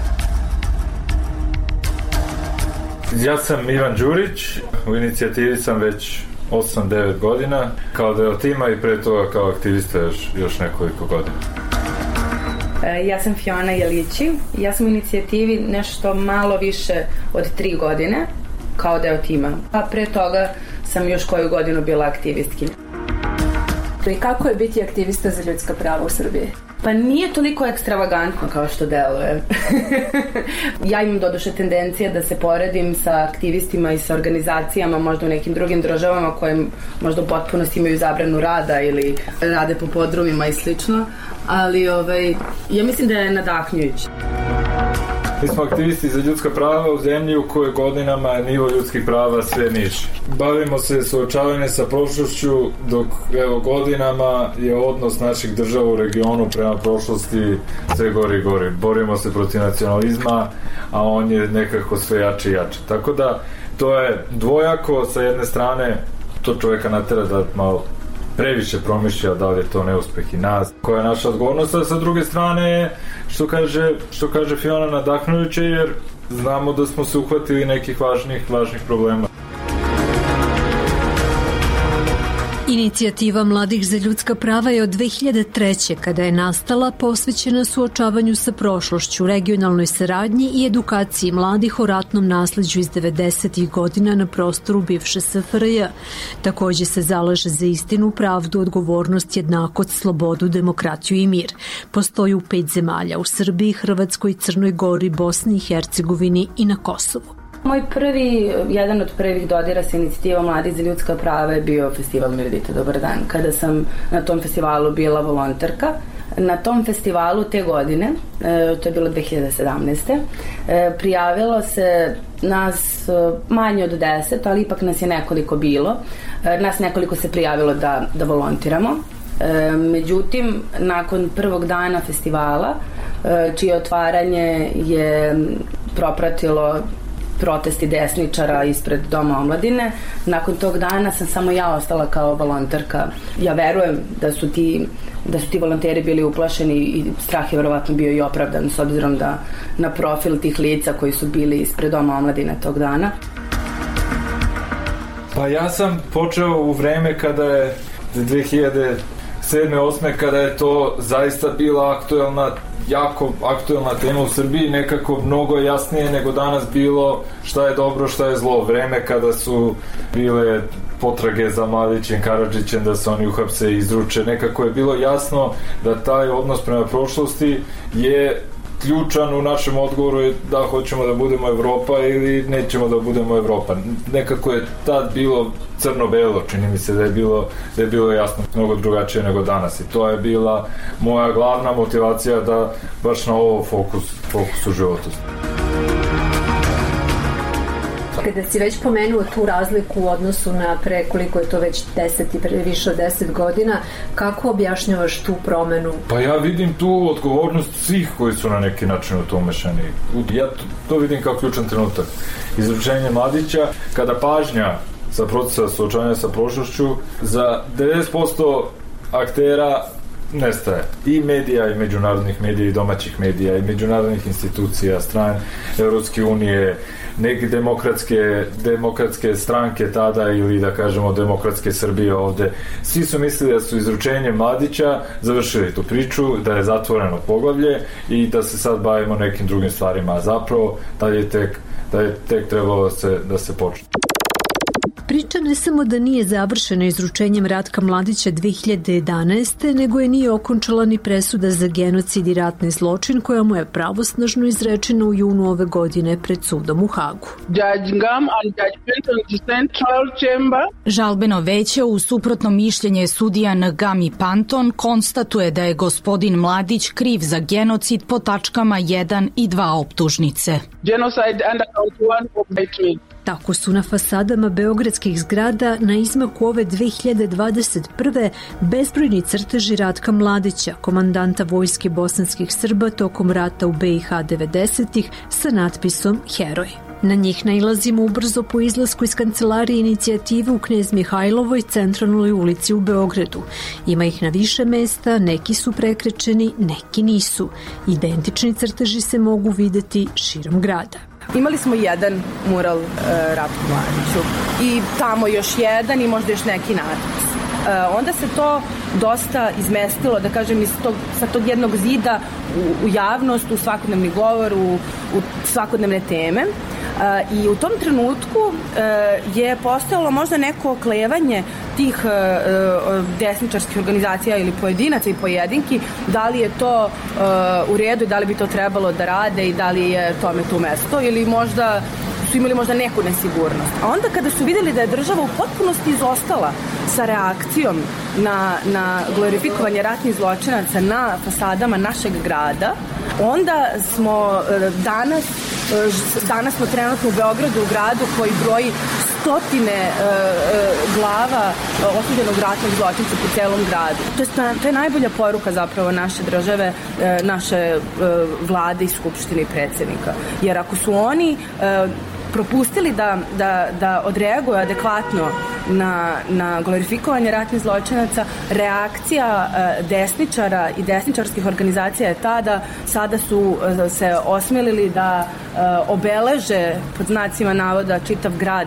Ja sam Ivan Đurić, u inicijativi sam već 8-9 godina, kao deo tima i pre toga kao aktivista još nekoliko godina. Ja sam Fiona Jelići, ja sam u inicijativi nešto malo više od 3 godine kao deo tima, a pre toga sam još koju godinu bila aktivistkinja. I kako je biti aktivista za ljudska prava u Srbiji? Pa nije toliko ekstravagantno kao što deluje. Ja imam doduše tendencije da se poredim sa aktivistima i sa organizacijama možda u nekim drugim državama koje možda u potpunosti imaju zabranu rada ili rade po podrumima i slično, ali ja mislim da je nadahnjujuće. Mi smo aktivisti za ljudska prava u zemlji u kojoj godinama nivo ljudskih prava sve niže. Bavimo se suočavanjem sa prošlošću, dok godinama je odnos naših država u regionu prema prošlosti sve gori i gori. Borimo se protiv nacionalizma, a on je nekako sve jači i jači. Tako da to je dvojako, sa jedne strane to čoveka natera da malo previše promišlja da li je to neuspeh i nas, koja je naša odgovornost, a sa druge strane je, što kaže Fiona, nadahnujuće, jer znamo da smo se uhvatili nekih važnih problema. Inicijativa Mladih za ljudska prava je od 2003. kada je nastala posvećena suočavanju sa prošlošću, regionalnoj saradnji i edukaciji mladih o ratnom nasleđu iz 90. godina na prostoru bivše SFRJ. Takođe se zalaže za istinu, pravdu, odgovornost, jednakost, slobodu, demokratiju i mir. Postoji u 5 zemalja, u Srbiji, Hrvatskoj, Crnoj Gori, Bosni i Hercegovini i na Kosovu. Jedan od prvih dodira sa inicijativom Mladih za ljudska prava je bio festival Mirodite Dobar dan, kada sam na tom festivalu bila volonterka. Na tom festivalu te godine, to je bilo 2017. Prijavilo se nas manje od 10, ali ipak nas je nekoliko bilo. Nas nekoliko se prijavilo da volontiramo. Međutim, nakon prvog dana festivala, čije otvaranje je propratilo protesti desničara ispred Doma omladine, nakon tog dana sam samo ja ostala kao volonterka. Ja verujem da su ti volonteri bili uplašeni i strah je verovatno bio i opravdan s obzirom da na profil tih lica koji su bili ispred Doma omladine tog dana. Pa ja sam počeo u vreme kada je 2007-2008 kada je to zaista bila jako aktuelna tema u Srbiji, nekako mnogo jasnije nego danas bilo šta je dobro, šta je zlo. Vreme kada su bile potrage za Mladićem, Karadžićem, da se oni uhapse i izruče, nekako je bilo jasno da taj odnos prema prošlosti je ključan u našem odgovoru, da hoćemo da budemo Evropa ili nećemo da budemo Evropa. Nekako je tad bilo crno-belo, čini mi se da je bilo jasno mnogo drugačije nego danas i to je bila moja glavna motivacija da baš na ovo fokus u životu. Kada si već pomenuo tu razliku u odnosu na pre koliko je to već 10 i više od 10 godina, kako objašnjavaš tu promenu? Pa ja vidim tu odgovornost svih koji su na neki način u to umešani. Ja to vidim kao ključan trenutak. Izručenje Mladića, kada pažnja sa procesa suočavanja sa prošlošću za 90% aktera nestaje. I medija, i međunarodnih medija, i domaćih medija, i međunarodnih institucija, strane Evropske unije, neke demokratske stranke tada ili da kažemo demokratske Srbije ovde. Svi su mislili da su izručenjem Mladića završili tu priču, da je zatvoreno poglavlje i da se sad bavimo nekim drugim stvarima, a zapravo da je tek trebalo da se počne. Priča ne samo da nije završena izručenjem Ratka Mladića 2011. nego je nije okončala ni presuda za genocid i ratni zločin koja mu je pravosnažno izrečena u junu ove godine pred sudom u Hagu. Žalbeno veće u suprotno mišljenje sudija Ngam i Panton konstatuje da je gospodin Mladić kriv za genocid po tačkama 1 i 2 optužnice. Tako su na fasadama beogradskih zgrada na izmaku ove 2021. bezbrojni crteži Ratka Mladića, komandanta vojske bosanskih Srba tokom rata u BiH 90-ih sa natpisom Heroj. Na njih nailazimo ubrzo po izlasku iz kancelarije inicijative u Knez Mihajlovoj centralnoj ulici u Beogradu. Ima ih na više mesta, neki su prekrečeni, neki nisu. Identični crteži se mogu videti širom grada. Imali smo jedan mural Ratku Mladiću i tamo još jedan i možda još neki natpis. Onda se to dosta izmestilo, da kažem, sa tog jednog zida u javnost, u svakodnevni govor, u svakodnevne teme. I u tom trenutku je postojalo možda neko oklevanje tih desničarskih organizacija ili pojedinaca i pojedinki, da li je to u redu i da li bi to trebalo da rade i da li je tome tu mesto ili možda su imali možda neku nesigurnost. A onda kada su videli da je država u potpunosti izostala sa reakcijom na glorifikovanje ratnih zločinaca na fasadama našeg grada, onda smo danas smo trenutno u Beogradu, u gradu koji broji stotine glava osuđenog ratnog zločinca po celom gradu. To je najbolja poruka zapravo naše države, naše vlade i skupštine i predsjednika. Jer ako su oni propustili da odreaguju adekvatno na glorifikovanje ratnih zločinaca, reakcija desničara i desničarskih organizacija je ta da sada su se osmelili da obeleže pod znacima navoda čitav grad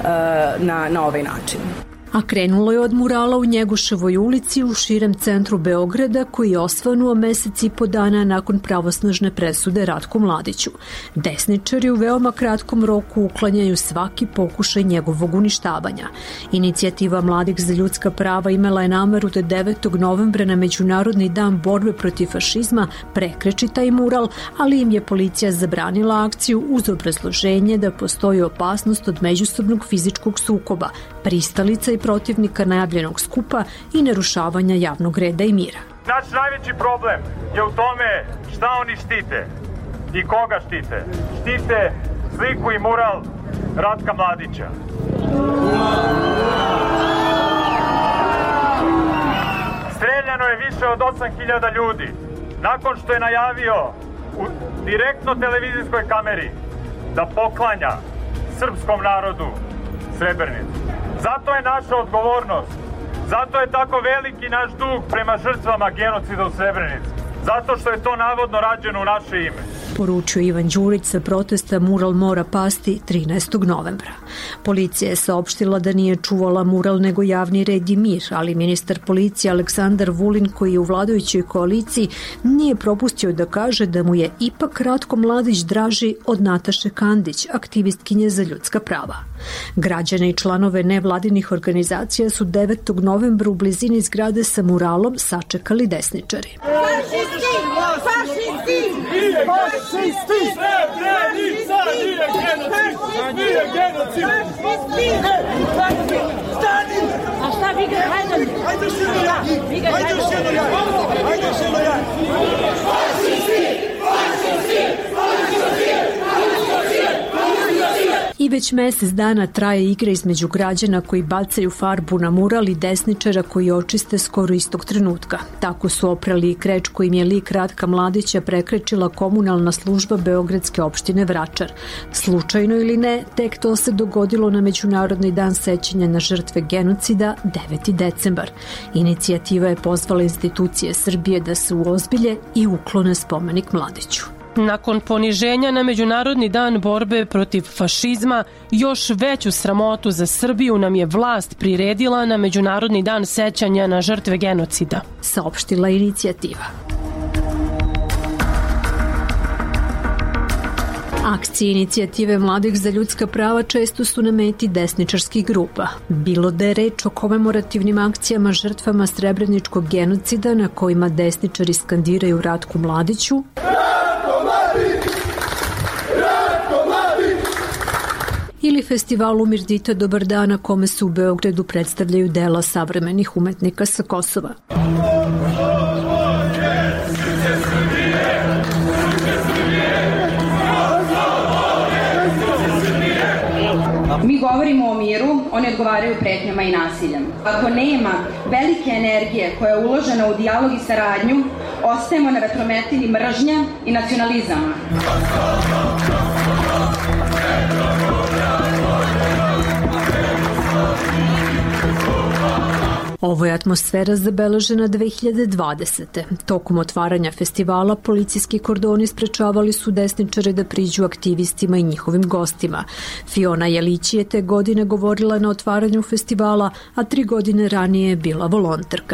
na ovaj način. A krenulo je od murala u Njegoševoj ulici u širem centru Beograda koji je osvanuo mesec i po dana nakon pravosnažne presude Ratku Mladiću. Desničari u veoma kratkom roku uklanjaju svaki pokušaj njegovog uništavanja. Inicijativa Mladih za ljudska prava imala je nameru da 9. novembra na Međunarodni dan borbe protiv fašizma prekreči taj mural, ali im je policija zabranila akciju uz obrazloženje da postoji opasnost od međusobnog fizičkog sukoba, pristalica i protivnika najavljenog skupa i narušavanja javnog reda i mira. Naš najveći problem je u tome šta oni štite i koga štite. Štite sliku i mural Ratka Mladića. Streljano je više od 8.000 ljudi. Nakon što je najavio u direktno televizijskoj kameri da poklanja srpskom narodu Srebrenicu. Zato je naša odgovornost, zato je tako veliki naš dug prema žrtvama genocida u Srebrenici, zato što je to navodno rađeno u naše ime. Poručio Ivan Đurić sa protesta mural mora pasti 13. novembra. Policija je saopštila da nije čuvala mural nego javni red i mir, ali ministar policije Aleksandar Vulin, koji je u vladajućoj koaliciji, nije propustio da kaže da mu je ipak Ratko Mladić draži od Nataše Kandić, aktivistkinje za ljudska prava. Građane i članove nevladinih organizacija su 9. novembra u blizini zgrade sa muralom sačekali desničari. Fašisti! Srebrenica nije genocid! Nije genocid! Stani! A šta vi ga hajdete? Hajde još jedno ja! Hajde još jedno ja! Hajde još jedno ja! Fašisti! Fašisti! Fašisti! I već mesec dana traje igra između građana koji bacaju farbu na mural i desničara koji očiste skoro istog trenutka. Tako su oprali i kreč kojim je lik Ratka Mladića prekrečila komunalna služba Beogradske opštine Vračar. Slučajno ili ne, tek to se dogodilo na Međunarodni dan sećanja na žrtve genocida 9. decembar. Inicijativa je pozvala institucije Srbije da se uozbilje i uklone spomenik Mladiću. Nakon poniženja na Međunarodni dan borbe protiv fašizma, još veću sramotu za Srbiju nam je vlast priredila na Međunarodni dan sećanja na žrtve genocida, saopštila inicijativa. Akcije inicijative mladih za ljudska prava često su na meti desničarskih grupa. Bilo da je reč o komemorativnim akcijama žrtvama Srebreničkog genocida na kojima desničari skandiraju Ratku Mladiću, ili festivalu Mirdita Dobar dan na kome se u Beogradu predstavljaju dela savremenih umetnika sa Kosova. Mi govorimo o miru, oni odgovaraju pretnjama i nasiljem. Ako nema velike energije koja je uložena u dijalog i saradnju, ostajemo na vetrometini mržnja i nacionalizama. Ovo je atmosfera zabeležena 2020. Tokom otvaranja festivala policijski kordoni sprečavali su desničare da priđu aktivistima i njihovim gostima. Fiona Jelić je te godine govorila na otvaranju festivala, a 3 godine ranije je bila volonterka.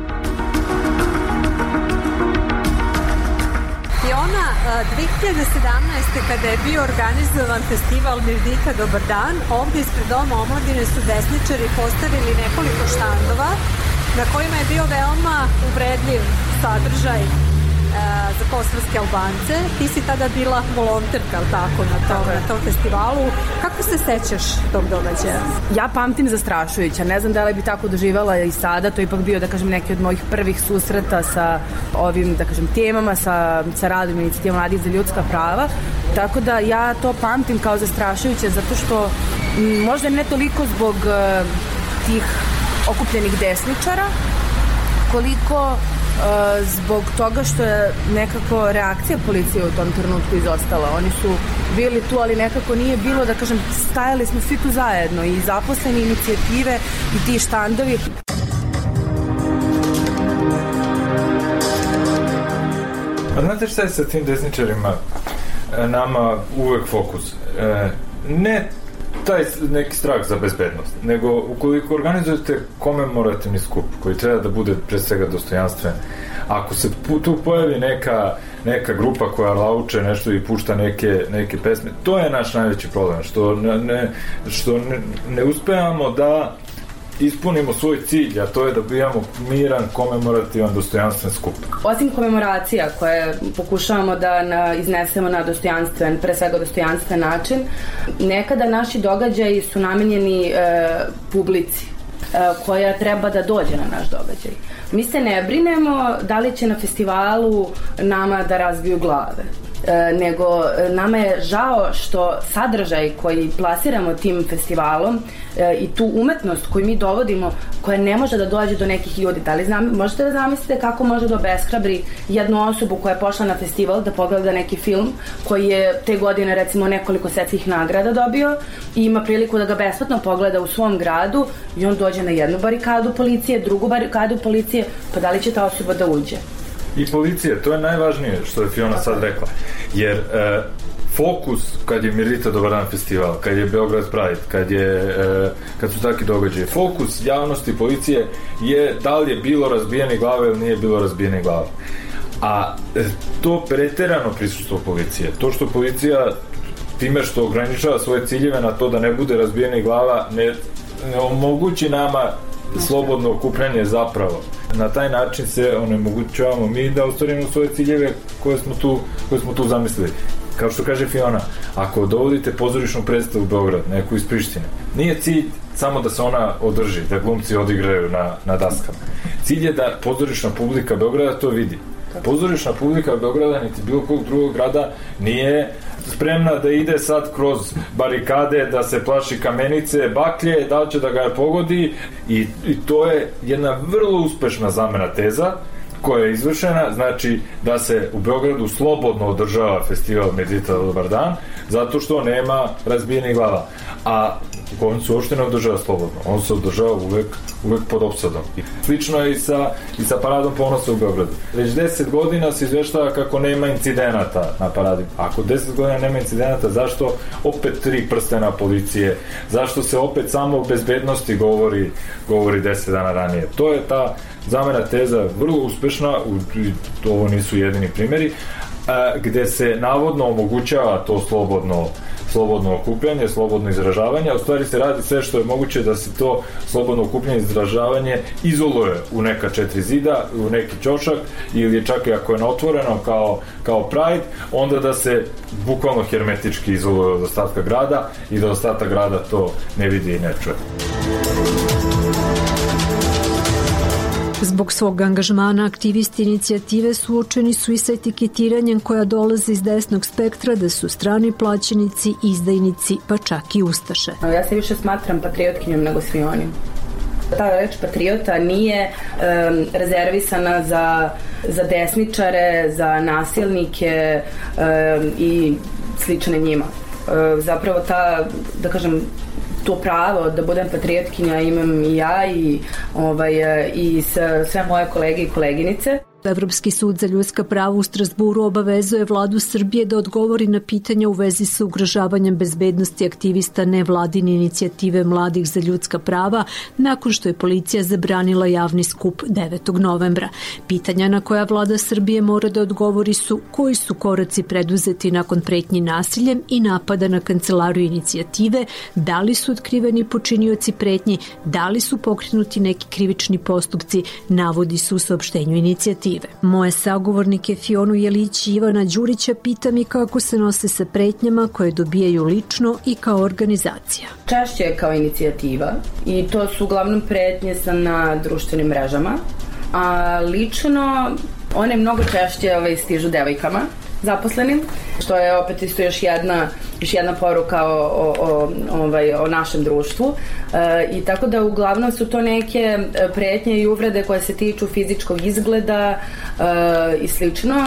Fiona, 2017. kada je bio organizovan festival Mirdita Dobar dan, ovdje ispred Doma omladine su desničari postavili nekoliko štandova na kojima je bio veoma uvredljiv sadržaj za kosovske Albance. Ti si tada bila volonterka, tako, na tom festivalu. Kako se sećaš tog događaja? Ja pamtim zastrašujuća. Ne znam da li bi tako doživala i sada. To je ipak bio, da kažem, neki od mojih prvih susreta sa ovim, da kažem, temama, sa radom inicijative mladih za ljudska prava. Tako da ja to pamtim kao zastrašujuće zato što možda ne toliko zbog tih okupljenih desničara, koliko zbog toga što je nekako reakcija policije u tom trenutku izostala. Oni su bili tu, ali nekako nije bilo, da kažem, stajali smo svi tu zajedno, i zaposleni, inicijative i ti štandovi. A znate šta je sa tim desničarima? Nama uvek fokus. Ne taj neki strah za bezbednost, nego ukoliko organizujete komemorativni skup koji treba da bude pre svega dostojanstven, ako se tu pojavi neka grupa koja lauče nešto i pušta neke pesme, to je naš najveći problem, što ne uspevamo da ispunimo svoj cilj, a to je da bijamo miran, komemorativan, dostojanstven skup. Osim komemoracija koje pokušavamo da iznesemo na dostojanstven, pre svega dostojanstven način, nekada naši događaji su namenjeni publici koja treba da dođe na naš događaj. Mi se ne brinemo da li će na festivalu nama da razbiju glave, nego nama je žao što sadržaj koji plasiramo tim festivalom i tu umetnost koju mi dovodimo, koja ne može da dođe do nekih ljudi. Da li možete da zamislite kako može da obeshrabri jednu osobu koja je pošla na festival da pogleda neki film koji je te godine recimo nekoliko svetskih nagrada dobio i ima priliku da ga besplatno pogleda u svom gradu i on dođe na jednu barikadu policije, drugu barikadu policije, pa da li će ta osoba da uđe? I policije, to je najvažnije što je Fiona sad rekla, jer fokus kad je Mirdita Dobar dan festival, kad je Beograd Pride, kad su takvi događaji, fokus javnosti policije je da li je bilo razbijene glave ili nije bilo razbijene glave. A to preterano prisustvo policije, to što policija time što ograničava svoje ciljeve na to da ne bude razbijenih glava, ne omogući nama slobodno okupljanje zapravo. Na taj način se onemogućavamo mi da ostvarimo svoje ciljeve koje smo tu zamislili. Kao što kaže Fiona, ako dovodite pozorišnu predstavu u Beograd, neku iz Prištine, nije cilj samo da se ona održi, da glumci odigraju na daskama. Cilj je da pozorišna publika Beograda to vidi. Pozorišna publika Beograda niti bilo kog drugog grada nije spremna da ide sad kroz barikade, da se plaši kamenice, baklje, da li će da ga pogodi, i to je jedna vrlo uspešna zamena teza koja je izvršena, znači da se u Beogradu slobodno održava festival Mirdita Dobar dan, zato što nema razbijenih glava. A on se uopšte ne održava slobodno, on se održava uvek pod opsadom. Slično je i sa paradom ponosa u Beogradu. Već 10 godina se izveštava kako nema incidenata na paradi. Ako 10 godina nema incidenata, zašto opet 3 prstena policije? Zašto se opet samo o bezbednosti govori 10 dana ranije? To je ta zamena teza vrlo uspešna, ovo nisu jedini primjeri, gde se navodno omogućava to slobodno okupljanje, slobodno izražavanje, a u stvari se radi sve što je moguće da se to slobodno okupljanje i izražavanje izoluje u neka 4 zida, u neki ćošak, ili čak i ako je na otvoreno kao Pride, onda da se bukvalno hermetički izoluje od ostatka grada i da ostatak grada to ne vidi i ne čuje. Zbog svog angažmana aktivisti inicijative suočeni su i sa etiketiranjem koja dolaze iz desnog spektra da su strani plaćenici, izdajnici, pa čak i ustaše. Ja se više smatram patriotkinjom nego svi oni. Ta reč patriota nije rezervisana za desničare, za nasilnike i slične njima. Zapravo to pravo da budem patriotkinja imam i ja i sve moje kolege i koleginice. Evropski sud za ljudska prava u Strasburu obavezuje vladu Srbije da odgovori na pitanja u vezi sa ugrožavanjem bezbednosti aktivista nevladine inicijative Mladih za ljudska prava nakon što je policija zabranila javni skup 9. novembra. Pitanja na koja vlada Srbije mora da odgovori su koji su koraci preduzeti nakon pretnji nasiljem i napada na kancelariju inicijative, da li su otkriveni počinioci pretnji, da li su pokrenuti neki krivični postupci, navodi se u saopštenju inicijative. Moje sagovornike Fionu Jelić i Ivana Đurića pitam i kako se nose sa pretnjama koje dobijaju lično i kao organizacija. Češće je kao inicijativa i to su uglavnom pretnje na društvenim mrežama, a lično one mnogo češće stižu devojkama zaposlenim, što je opet isto još jedna poruka o našem društvu. I tako da uglavnom su to neke pretnje i uvrede koje se tiču fizičkog izgleda i slično.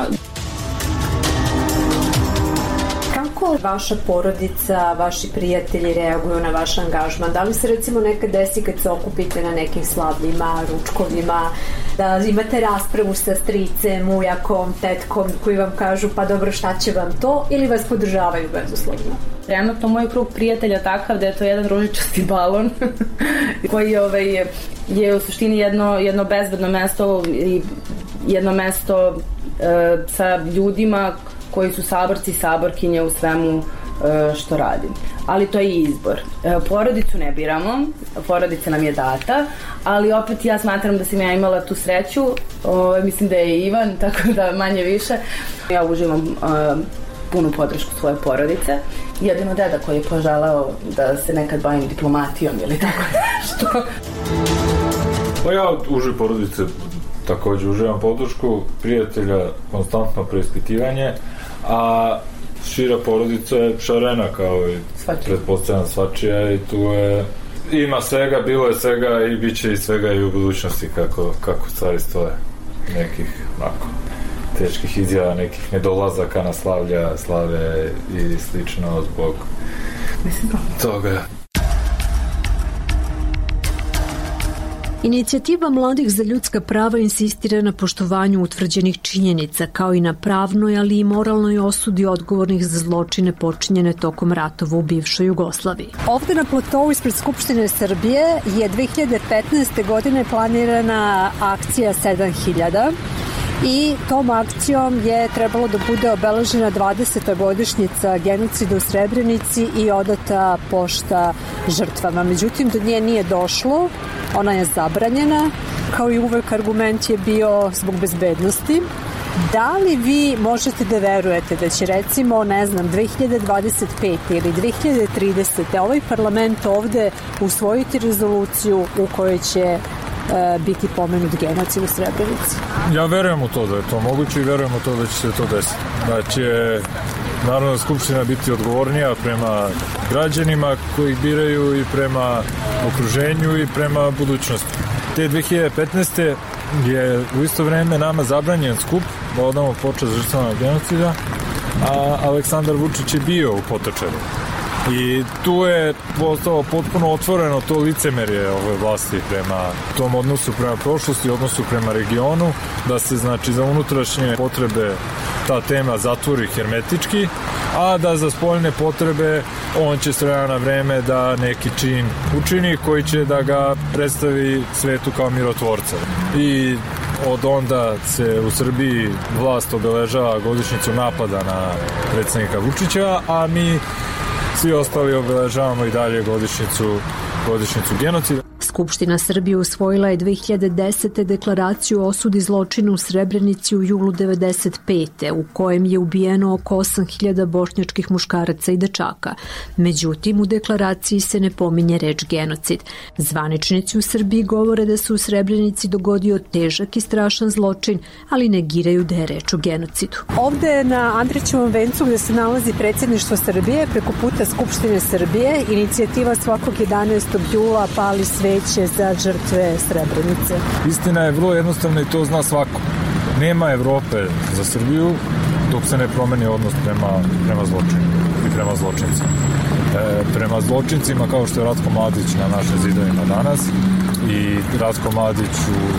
Kako vaša porodica, vaši prijatelji reaguju na vaš angažman? Da li se recimo nekad desi kad se okupite na nekim slavljima, ručkovima, da imate raspravu sa stricem, ujakom, tetkom koji vam kažu pa dobro šta će vam to, ili vas podržavaju bezuslovno? Trenutno moj krug prijatelja takav da je to jedan ružičasti balon koji je u suštini jedno bezbedno mesto i jedno mesto sa ljudima koji su saborci i saborkinje u svemu što radim. Ali to je izbor. Porodicu ne biramo, porodica nam je data, ali opet ja smatram da sam ja imala tu sreću, mislim da je Ivan, tako da manje više. Ja uživam punu podršku svoje porodice. Jedino deda koji je poželao da se nekad bavim diplomatijom ili tako nešto. Pa ja uživ porodice također uživam podršku, prijatelja konstantno preispitivanje, a šira porodica je šarena kao i pretpostavljam svačija i tu je ima svega, bilo je svega i bit će i svega i u budućnosti kako stvari stoje. Nekih teških izjava, nekih nedolazaka na slave i slično zbog toga. Inicijativa Mladih za ljudska prava insistira na poštovanju utvrđenih činjenica, kao i na pravnoj, ali i moralnoj osudi odgovornih za zločine počinjene tokom ratova u bivšoj Jugoslaviji. Ovde na platovu ispred Skupštine Srbije je 2015. godine planirana akcija 7000 i tom akcijom je trebalo da bude obeležena 20. godišnjica genocida u Srebrenici i odata pošta žrtvama. Međutim, do nje nije došlo, ona je zabranjena, kao i uvek argument je bio zbog bezbednosti. Da li vi možete da verujete da će recimo, 2025. ili 2030. ovaj parlament ovde usvojiti rezoluciju u kojoj će biti pomenut genocid u Srebrenici? Ja verujem u to da je to moguće i verujem u to da će se to desiti. Da će Narodna skupština biti odgovornija prema građanima koji biraju i prema okruženju i prema budućnosti. Te 2015. je u isto vreme nama zabranjen skup da odamo počast žrtvama genocida, a Aleksandar Vučić je bio u Potočaru. I tu je postalo potpuno otvoreno to licemerje ove vlasti prema tom odnosu prema prošlosti, odnosu prema regionu, da se znači za unutrašnje potrebe ta tema zatvori hermetički, a da za spoljne potrebe on će s vremena na vreme da neki čin učini koji će da ga predstavi svetu kao mirotvorca. I od onda se u Srbiji vlast obeležava godišnjicu napada na predsjednika Vučića, a mi svi ostali obeležavamo i dalje godišnjicu genocida. Skupština Srbije usvojila je 2010. deklaraciju o osudi zločina u Srebrenici u julu 1995. u kojem je ubijeno oko 8.000 bošnjačkih muškaraca i dečaka. Međutim, u deklaraciji se ne pominje reč genocid. Zvaničnici u Srbiji govore da se u Srebrenici dogodio težak i strašan zločin, ali negiraju da je reč o genocidu. Ovde na Andrićevom vencu gde se nalazi predsjedništvo Srbije, preko puta Skupštine Srbije, inicijativa svakog 11. jula pali sveće za žrtve Srebrenice. Istina je vrlo jednostavna i to zna svako. Nema Evrope za Srbiju dok se ne promeni odnos prema zločinu i prema zločincima. Prema zločincima kao što je Ratko Mladić na našim zidovima danas i Ratko Mladić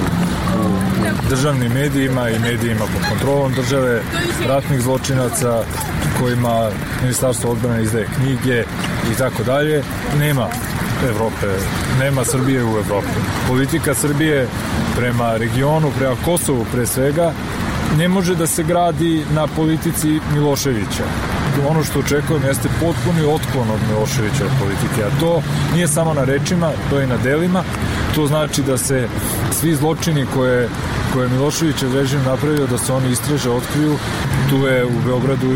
u državnim medijima i medijima pod kontrolom države, ratnih zločinaca kojima Ministarstvo odbrane izdaje knjige i tako dalje. Nema Evrope, nema Srbije u Evropi. Politika Srbije prema regionu, prema Kosovu pre svega, ne može da se gradi na politici Miloševića. Ono što očekujem jeste potpuni otklon od Miloševićeve politike, a to nije samo na rečima, to je i na delima. To znači da se svi zločini koje Miloševićev režim napravio, da se oni istraže, otkriju. Tu je u Beogradu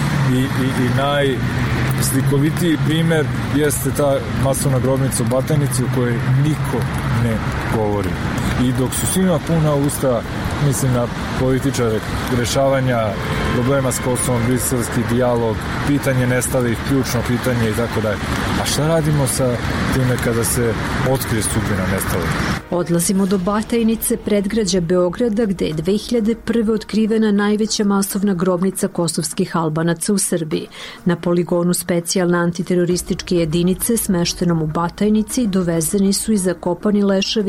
i najslikovitiji primer jeste ta masovna grobnica u Batajnici o kojoj niko ne govori. I dok su svima puna usta, mislim na političare, rešavanja problema s Kosovom, briselski dijalog, pitanje nestalih, ključno pitanje i tako dalje. A šta radimo sa time kada se otkrije sudbina nestalih? Odlazimo do Batajnice, predgrađa Beograda, gde je 2001. otkrivena najveća masovna grobnica kosovskih Albanaca u Srbiji. Na poligonu specijalne antiterorističke jedinice smeštenom u Batajnici dovezeni su i zakopani leševi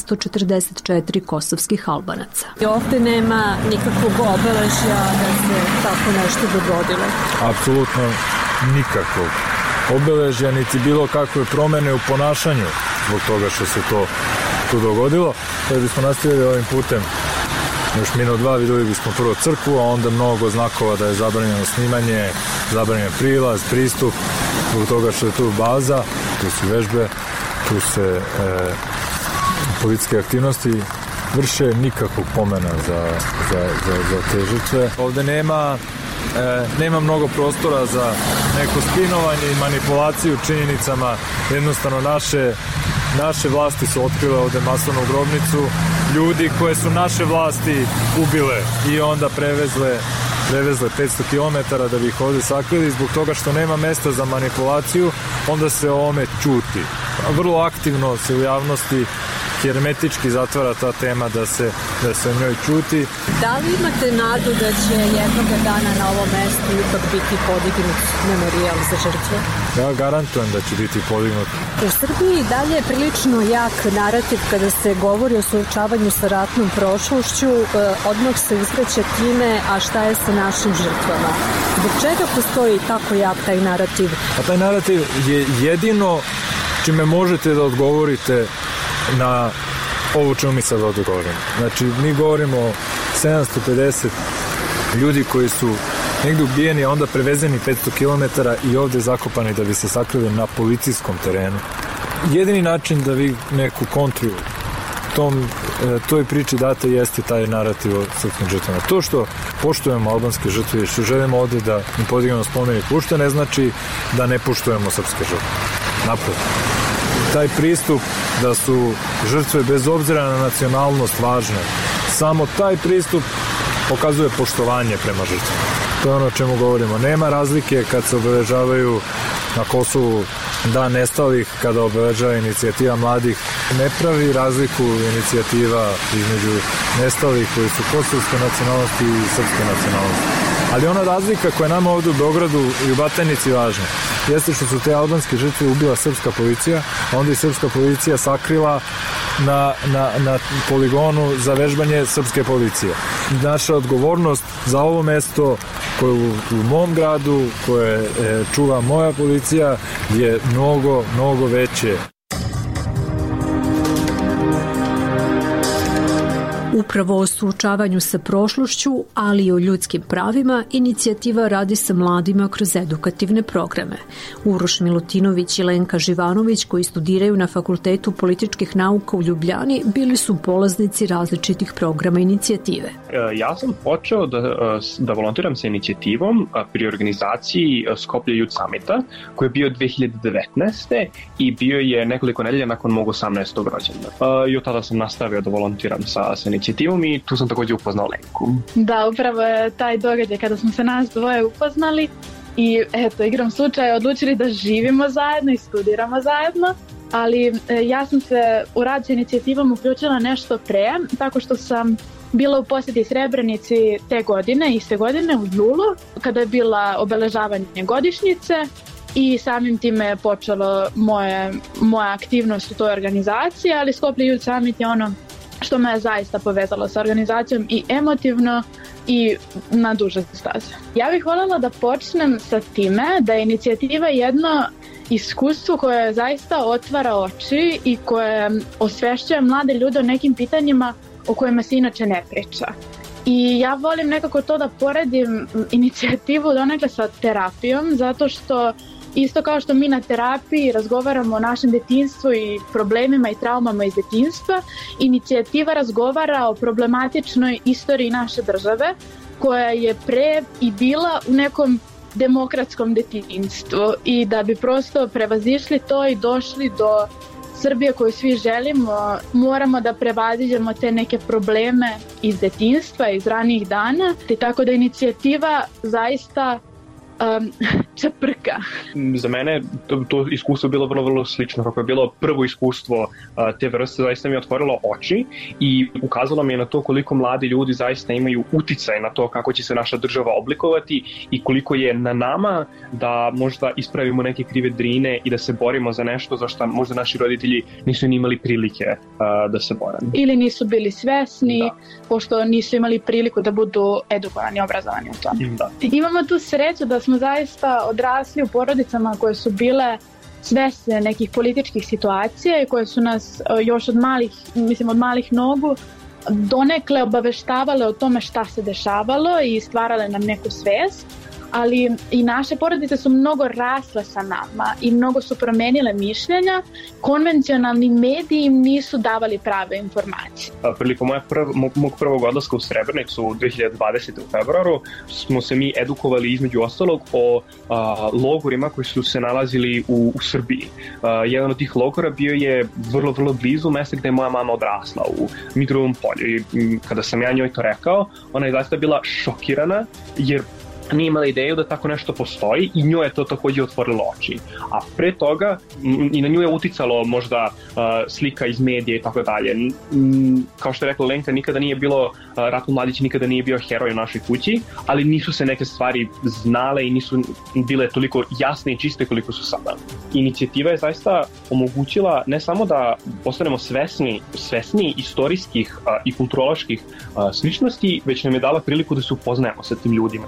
744 kosovskih Albanaca. Ovde nema nikakvog obeležja da se tako nešto dogodilo? Apsolutno nikakvog obeležja, niti bilo kakve promene u ponašanju zbog toga što se to tu dogodilo. Kada bismo nastavili ovim putem još minut dva, videli bismo prvo crkvu, a onda mnogo znakova da je zabranjeno snimanje, zabranjen prilaz, pristup, zbog toga što je tu baza, tu su vežbe, tu se policijske aktivnosti vrše, nikakvog pomena za te žrtve. Ovde nema mnogo prostora za neko spinovanje i manipulaciju činjenicama. Jednostavno naše vlasti su otkrile ovde masovnu grobnicu, ljudi koje su naše vlasti ubile i onda prevezle 500 km da bi ih ovde sakrili. Zbog toga što nema mesta za manipulaciju, onda se o ovome ćuti. Vrlo aktivno se u javnosti hermetički zatvara ta tema da se o njoj ćuti. Da li imate nadu da će jednog dana na ovom mestu ipak biti podignut memorijal za žrtve? Ja garantujem da će biti podignut. U Srbiji dalje je prilično jak narativ kada se govori o suočavanju sa ratnom prošlošću, odmah se uzvraća time, a šta je sa našim žrtvama? Zbog čega postoji tako jak taj narativ? A taj narativ je jedino čime možete da odgovorite na ovo čemu mi sad ovdje govorimo. Znači, mi govorimo o 750 ljudi koji su negdje ubijeni, a onda prevezeni 500 km i ovdje zakopani da bi se sakrili na policijskom terenu. Jedini način da vi neku kontru toj priči date jeste taj narativ o srpskim žrtvama. To što poštujemo albanske žrtve i što želimo ovdje da im podignemo spomenik ušte, ne znači da ne poštujemo srpske žrtve. Naprotiv. Taj pristup da su žrtve bez obzira na nacionalnost važne, samo taj pristup pokazuje poštovanje prema žrtvama. To je ono o čemu govorimo. Nema razlike kad se obeležavaju na Kosovu Dan nestalih, kada obeležava inicijativa mladih. Ne pravi razliku inicijativa između nestalih koji su kosovske nacionalnosti i srpske nacionalnosti. Ali ona razlika koja je nama ovdje u Beogradu i u Batajnici važna jeste što su te albanske žrtve ubila srpska policija, a onda i srpska policija sakrila na poligonu za vežbanje srpske policije. Naša odgovornost za ovo mesto koje u mom gradu, koje čuva moja policija, je mnogo, mnogo veće. Upravo o suočavanju sa prošlošću, ali i o ljudskim pravima, inicijativa radi sa mladima kroz edukativne programe. Uroš Milutinović i Lenka Živanović, koji studiraju na Fakultetu političkih nauka u Ljubljani, bili su polaznici različitih programa inicijative. Ja sam počeo da volontiram sa inicijativom pri organizaciji Skoplje Youth Summita, koji je bio 2019. i bio je nekoliko nedelja nakon mog 18. rođendana. I od tada sam nastavio da volontiram sa inicijativom i tu sam također upoznao Lenku. Da, upravo je taj događaj kada smo se nas dvoje upoznali i eto, igrom slučaja odlučili da živimo zajedno i studiramo zajedno, ali ja sam se u rad sa inicijativom uključila nešto pre, tako što sam bila u posjeti Srebrenici iste godine u julu, kada je bila obeležavanje godišnjice i samim time je počelo moja aktivnost u toj organizaciji, ali Skoplje Youth Summit je ono što me je zaista povezalo sa organizacijom i emotivno i na duže staze. Ja bih voljela da počnem sa time da je inicijativa jedno iskustvo koje zaista otvara oči i koje osvešćuje mlade ljude o nekim pitanjima o kojima se inače ne priča. I ja volim nekako to da poredim inicijativu donekle sa terapijom, zato što isto kao što mi na terapiji razgovaramo o našem detinjstvu i problemima i traumama iz detinjstva, inicijativa razgovara o problematičnoj istoriji naše države koja je pre i bila u nekom demokratskom detinjstvu i da bi prosto prevazišli to i došli do Srbije koju svi želimo, moramo da prevaziđemo te neke probleme iz detinjstva, iz ranijih dana, te tako da inicijativa zaista čeprka. Za mene to iskustvo bilo vrlo slično. Kako je bilo prvo iskustvo te vrste, zaista mi je otvorilo oči i ukazalo mi je na to koliko mladi ljudi zaista imaju uticaj na to kako će se naša država oblikovati i koliko je na nama da možda ispravimo neke krive drine i da se borimo za nešto za što možda naši roditelji nisu ni imali prilike da se bore. Ili nisu bili svesni, pošto nisu imali priliku da budu edukovani, obrazovani u tome. Da. Imamo tu sreću da smo zaista odrasli u porodicama koje su bile svesne nekih političkih situacija i koje su nas još od malih nogu donekle obaveštavale o tome šta se dešavalo i stvarale nam neku svest. Ali i naše porodice su mnogo rasle sa nama i mnogo su promenile mišljenja. Konvencionalni mediji im nisu davali prave informacije. Prilikom mog prvog odlaska u Srebrenicu 2020. u februaru smo se mi edukovali između ostalog o logorima koji su se nalazili u Srbiji. Jedan od tih logora bio je vrlo blizu mesta gde je moja mama odrasla, u Mitrovom polju. I kada sam ja njoj to rekao, ona je zaista bila šokirana jer nije imala ideju da tako nešto postoji i njoj je to također otvorilo oči. A pre toga i na nju je uticalo možda slika iz medija i tako dalje. Kao što je rekla Lenka, nikada nije bilo, Ratko Mladić nikada nije bio heroj u našoj kući, ali nisu se neke stvari znale i nisu bile toliko jasne i čiste koliko su sada. Inicijativa je zaista omogućila ne samo da postanemo svesni istorijskih i kulturoloških sličnosti, već nam je dala priliku da se upoznajemo sa tim ljudima.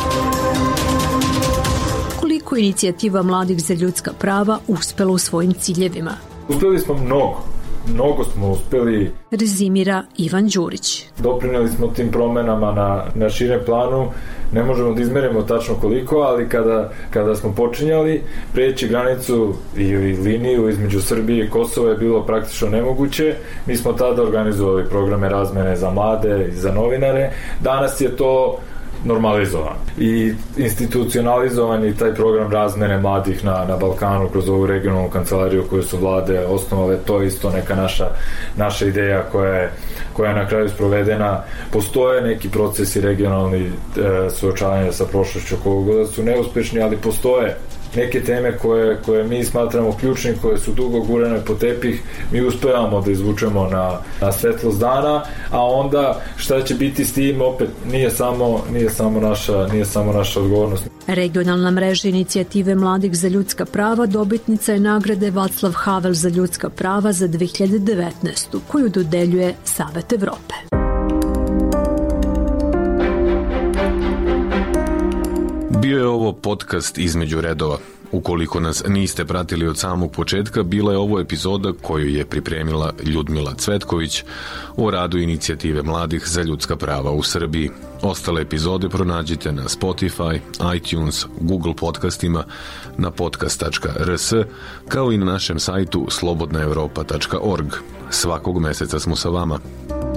Koliko inicijativa Mladih za ljudska prava uspela u svojim ciljevima? Uspeli smo mnogo smo uspeli. Rezimira Ivan Đurić. Doprineli smo tim promenama na širem planu, ne možemo da izmerimo tačno koliko, ali kada smo počinjali, preći granicu i liniju između Srbije i Kosova je bilo praktično nemoguće. Mi smo tada organizovali programe razmene za mlade i za novinare. Danas je to normalizovan i institucionalizovan i taj program razmene mladih na Balkanu kroz ovu regionalnu kancelariju koju su vlade osnovale. To je isto neka naša ideja koja je na kraju sprovedena. Postoje neki procesi regionalni suočavanja sa prošlošću koga su neuspešni, ali postoje neke teme koje mi smatramo ključnim, koje su dugo gurane po tepih, mi uspevamo da izvučemo na svetlost dana, a onda šta će biti s tim opet nije samo naša odgovornost. Regionalna mreža inicijative Mladih za ljudska prava dobitnica je nagrade Václav Havel za ljudska prava za 2019. koju dodeljuje Savet Evrope. Bio je ovo podcast Između redova. Ukoliko nas niste pratili od samog početka, bila je ovo epizoda koju je pripremila Ljudmila Cvetković o radu inicijative mladih za ljudska prava u Srbiji. Ostale epizode pronađite na Spotify, iTunes, Google podcastima, na podcast.rs, kao i na našem sajtu slobodnaevropa.org. Svakog meseca smo sa vama.